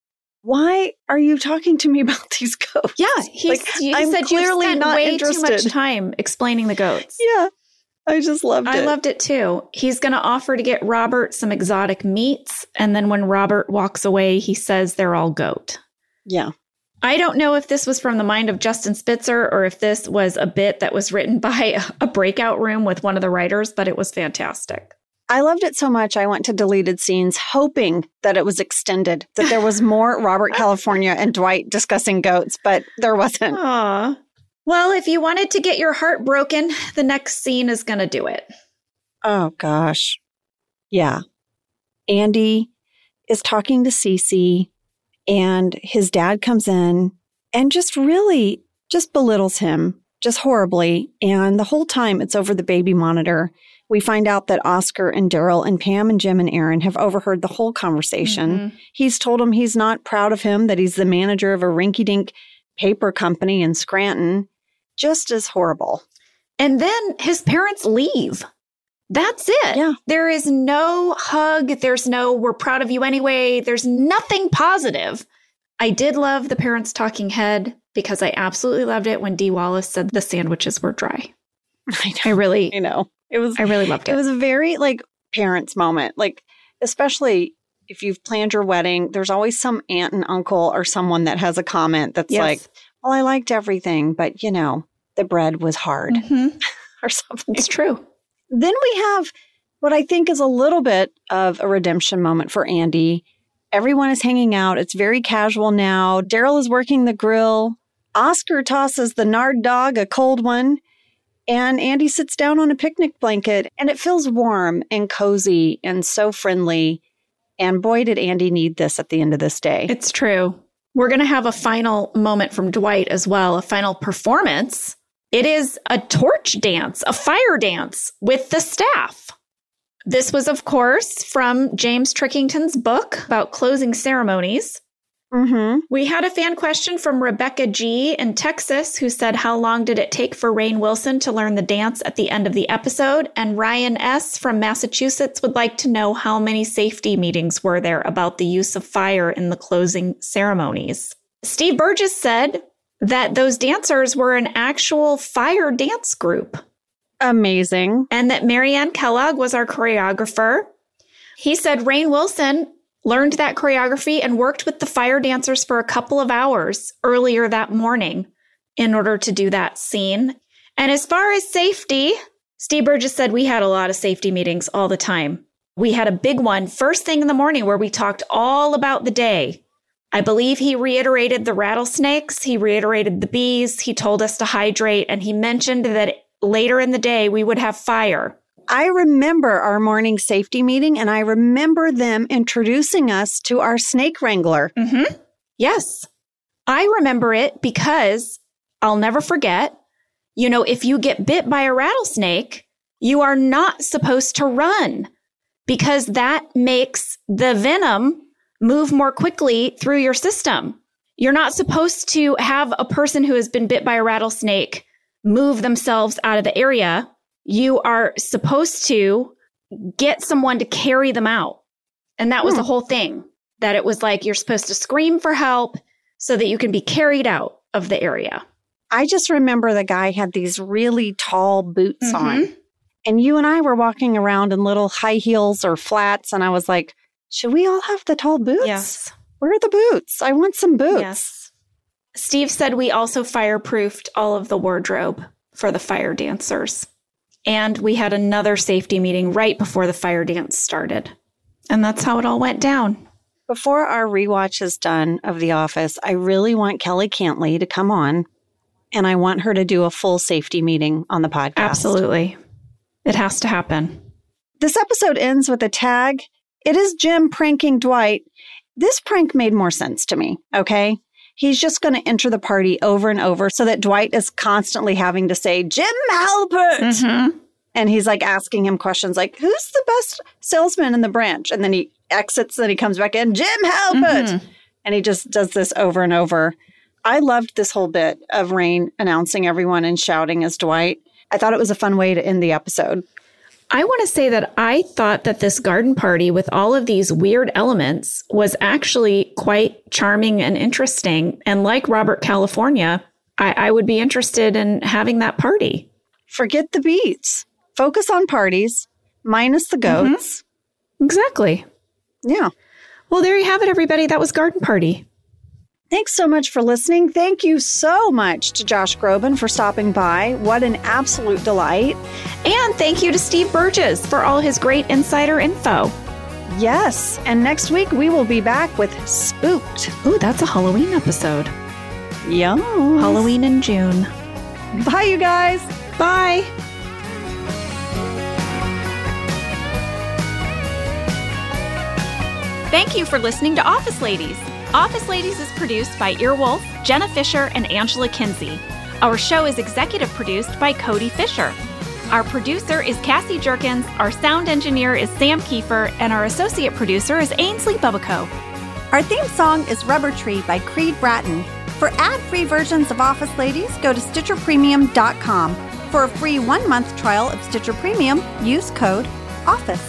why are you talking to me about these goats? Yeah, he said clearly you spent way interested. Too much time explaining the goats. Yeah, I just loved it. I loved it too. He's going to offer to get Robert some exotic meats. And then when Robert walks away, he says they're all goat. Yeah. I don't know if this was from the mind of Justin Spitzer or if this was a bit that was written by a breakout room with one of the writers, but it was fantastic. I loved it so much, I went to deleted scenes hoping that it was extended, that there was more Robert California and Dwight discussing goats, but there wasn't. Aww. Well, if you wanted to get your heart broken, the next scene is going to do it. Oh, gosh. Yeah. Andy is talking to Cece, and his dad comes in and just belittles him, just horribly. And the whole time it's over the baby monitor. We find out that Oscar and Daryl and Pam and Jim and Aaron have overheard the whole conversation. Mm-hmm. He's told him he's not proud of him, that he's the manager of a rinky-dink paper company in Scranton. Just as horrible. And then his parents leave. That's it. Yeah. There is no hug. There's no, we're proud of you anyway. There's nothing positive. I did love the parents' talking head because I absolutely loved it when Dee Wallace said the sandwiches were dry. I really loved it. It was a very parents moment, especially if you've planned your wedding, there's always some aunt and uncle or someone that has a comment that's like, well, I liked everything, but the bread was hard or something. It's true. Then we have what I think is a little bit of a redemption moment for Andy. Everyone is hanging out. It's very casual now. Daryl is working the grill. Oscar tosses the Nard dog a cold one. And Andy sits down on a picnic blanket, and it feels warm and cozy and so friendly. And boy, did Andy need this at the end of this day. It's true. We're going to have a final moment from Dwight as well, a final performance. It is a torch dance, a fire dance with the staff. This was, of course, from James Trickington's book about closing ceremonies. Mm-hmm. We had a fan question from Rebecca G. in Texas who said, how long did it take for Rainn Wilson to learn the dance at the end of the episode? And Ryan S. from Massachusetts would like to know how many safety meetings were there about the use of fire in the closing ceremonies. Steve Burgess said that those dancers were an actual fire dance group. Amazing. And that Marianne Kellogg was our choreographer. He said Rainn Wilson learned that choreography and worked with the fire dancers for a couple of hours earlier that morning in order to do that scene. And as far as safety, Steve Burgess said we had a lot of safety meetings all the time. We had a big one first thing in the morning where we talked all about the day. I believe he reiterated the rattlesnakes. He reiterated the bees. He told us to hydrate. And he mentioned that later in the day, we would have fire. I remember our morning safety meeting, and I remember them introducing us to our snake wrangler. Mm-hmm. Yes. I remember it because I'll never forget, if you get bit by a rattlesnake, you are not supposed to run because that makes the venom move more quickly through your system. You're not supposed to have a person who has been bit by a rattlesnake move themselves out of the area. You are supposed to get someone to carry them out. And that was the whole thing, that it was like you're supposed to scream for help so that you can be carried out of the area. I just remember the guy had these really tall boots on. And you and I were walking around in little high heels or flats. And I was like, should we all have the tall boots? Yes. Where are the boots? I want some boots. Yes. Steve said we also fireproofed all of the wardrobe for the fire dancers. And we had another safety meeting right before the fire dance started. And that's how it all went down. Before our rewatch is done of The Office, I really want Kelly Cantley to come on, and I want her to do a full safety meeting on the podcast. Absolutely. It has to happen. This episode ends with a tag. It is Jim pranking Dwight. This prank made more sense to me, okay? He's just going to enter the party over and over so that Dwight is constantly having to say, Jim Halpert. Mm-hmm. And he's like asking him questions like, who's the best salesman in the branch? And then he exits, then he comes back in, Jim Halpert. Mm-hmm. And he just does this over and over. I loved this whole bit of Rain announcing everyone and shouting as Dwight. I thought it was a fun way to end the episode. I want to say that I thought that this garden party with all of these weird elements was actually quite charming and interesting. And like Robert California, I would be interested in having that party. Forget the beats. Focus on parties, minus the goats. Mm-hmm. Exactly. Yeah. Well, there you have it, everybody. That was Garden Party. Thanks so much for listening. Thank you so much to Josh Groban for stopping by. What an absolute delight. And thank you to Steve Burgess for all his great insider info. Yes. And next week we will be back with Spooked. Ooh, that's a Halloween episode. Yum. Halloween in June. Bye, you guys. Bye. Thank you for listening to Office Ladies. Office Ladies is produced by Earwolf, Jenna Fisher, and Angela Kinsey. Our show is executive produced by Cody Fisher. Our producer is Cassie Jerkins, our sound engineer is Sam Kiefer, and our associate producer is Ainsley Bubico. Our theme song is Rubber Tree by Creed Bratton. For ad-free versions of Office Ladies, go to StitcherPremium.com. For a free 1-month trial of Stitcher Premium, use code OFFICE.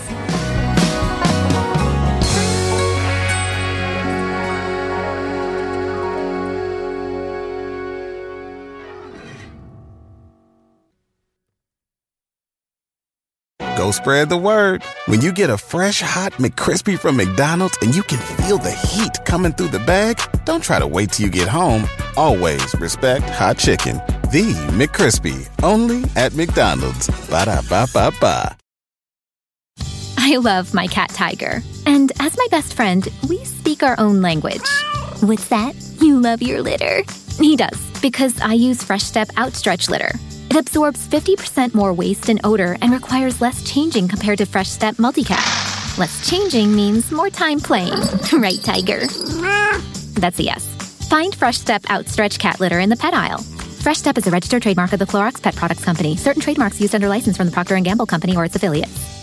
Go spread the word. When you get a fresh, hot McCrispy from McDonald's and you can feel the heat coming through the bag, don't try to wait till you get home. Always respect hot chicken. The McCrispy, only at McDonald's. Ba-da-ba-ba-ba. I love my cat Tiger. And as my best friend, we speak our own language. What's that? You love your litter? He does, because I use Fresh Step Outstretch Litter. It absorbs 50% more waste and odor and requires less changing compared to Fresh Step Multicat. Less changing means more time playing. Right, Tiger? That's a yes. Find Fresh Step Outstretch Cat Litter in the pet aisle. Fresh Step is a registered trademark of the Clorox Pet Products Company. Certain trademarks used under license from the Procter & Gamble Company or its affiliates.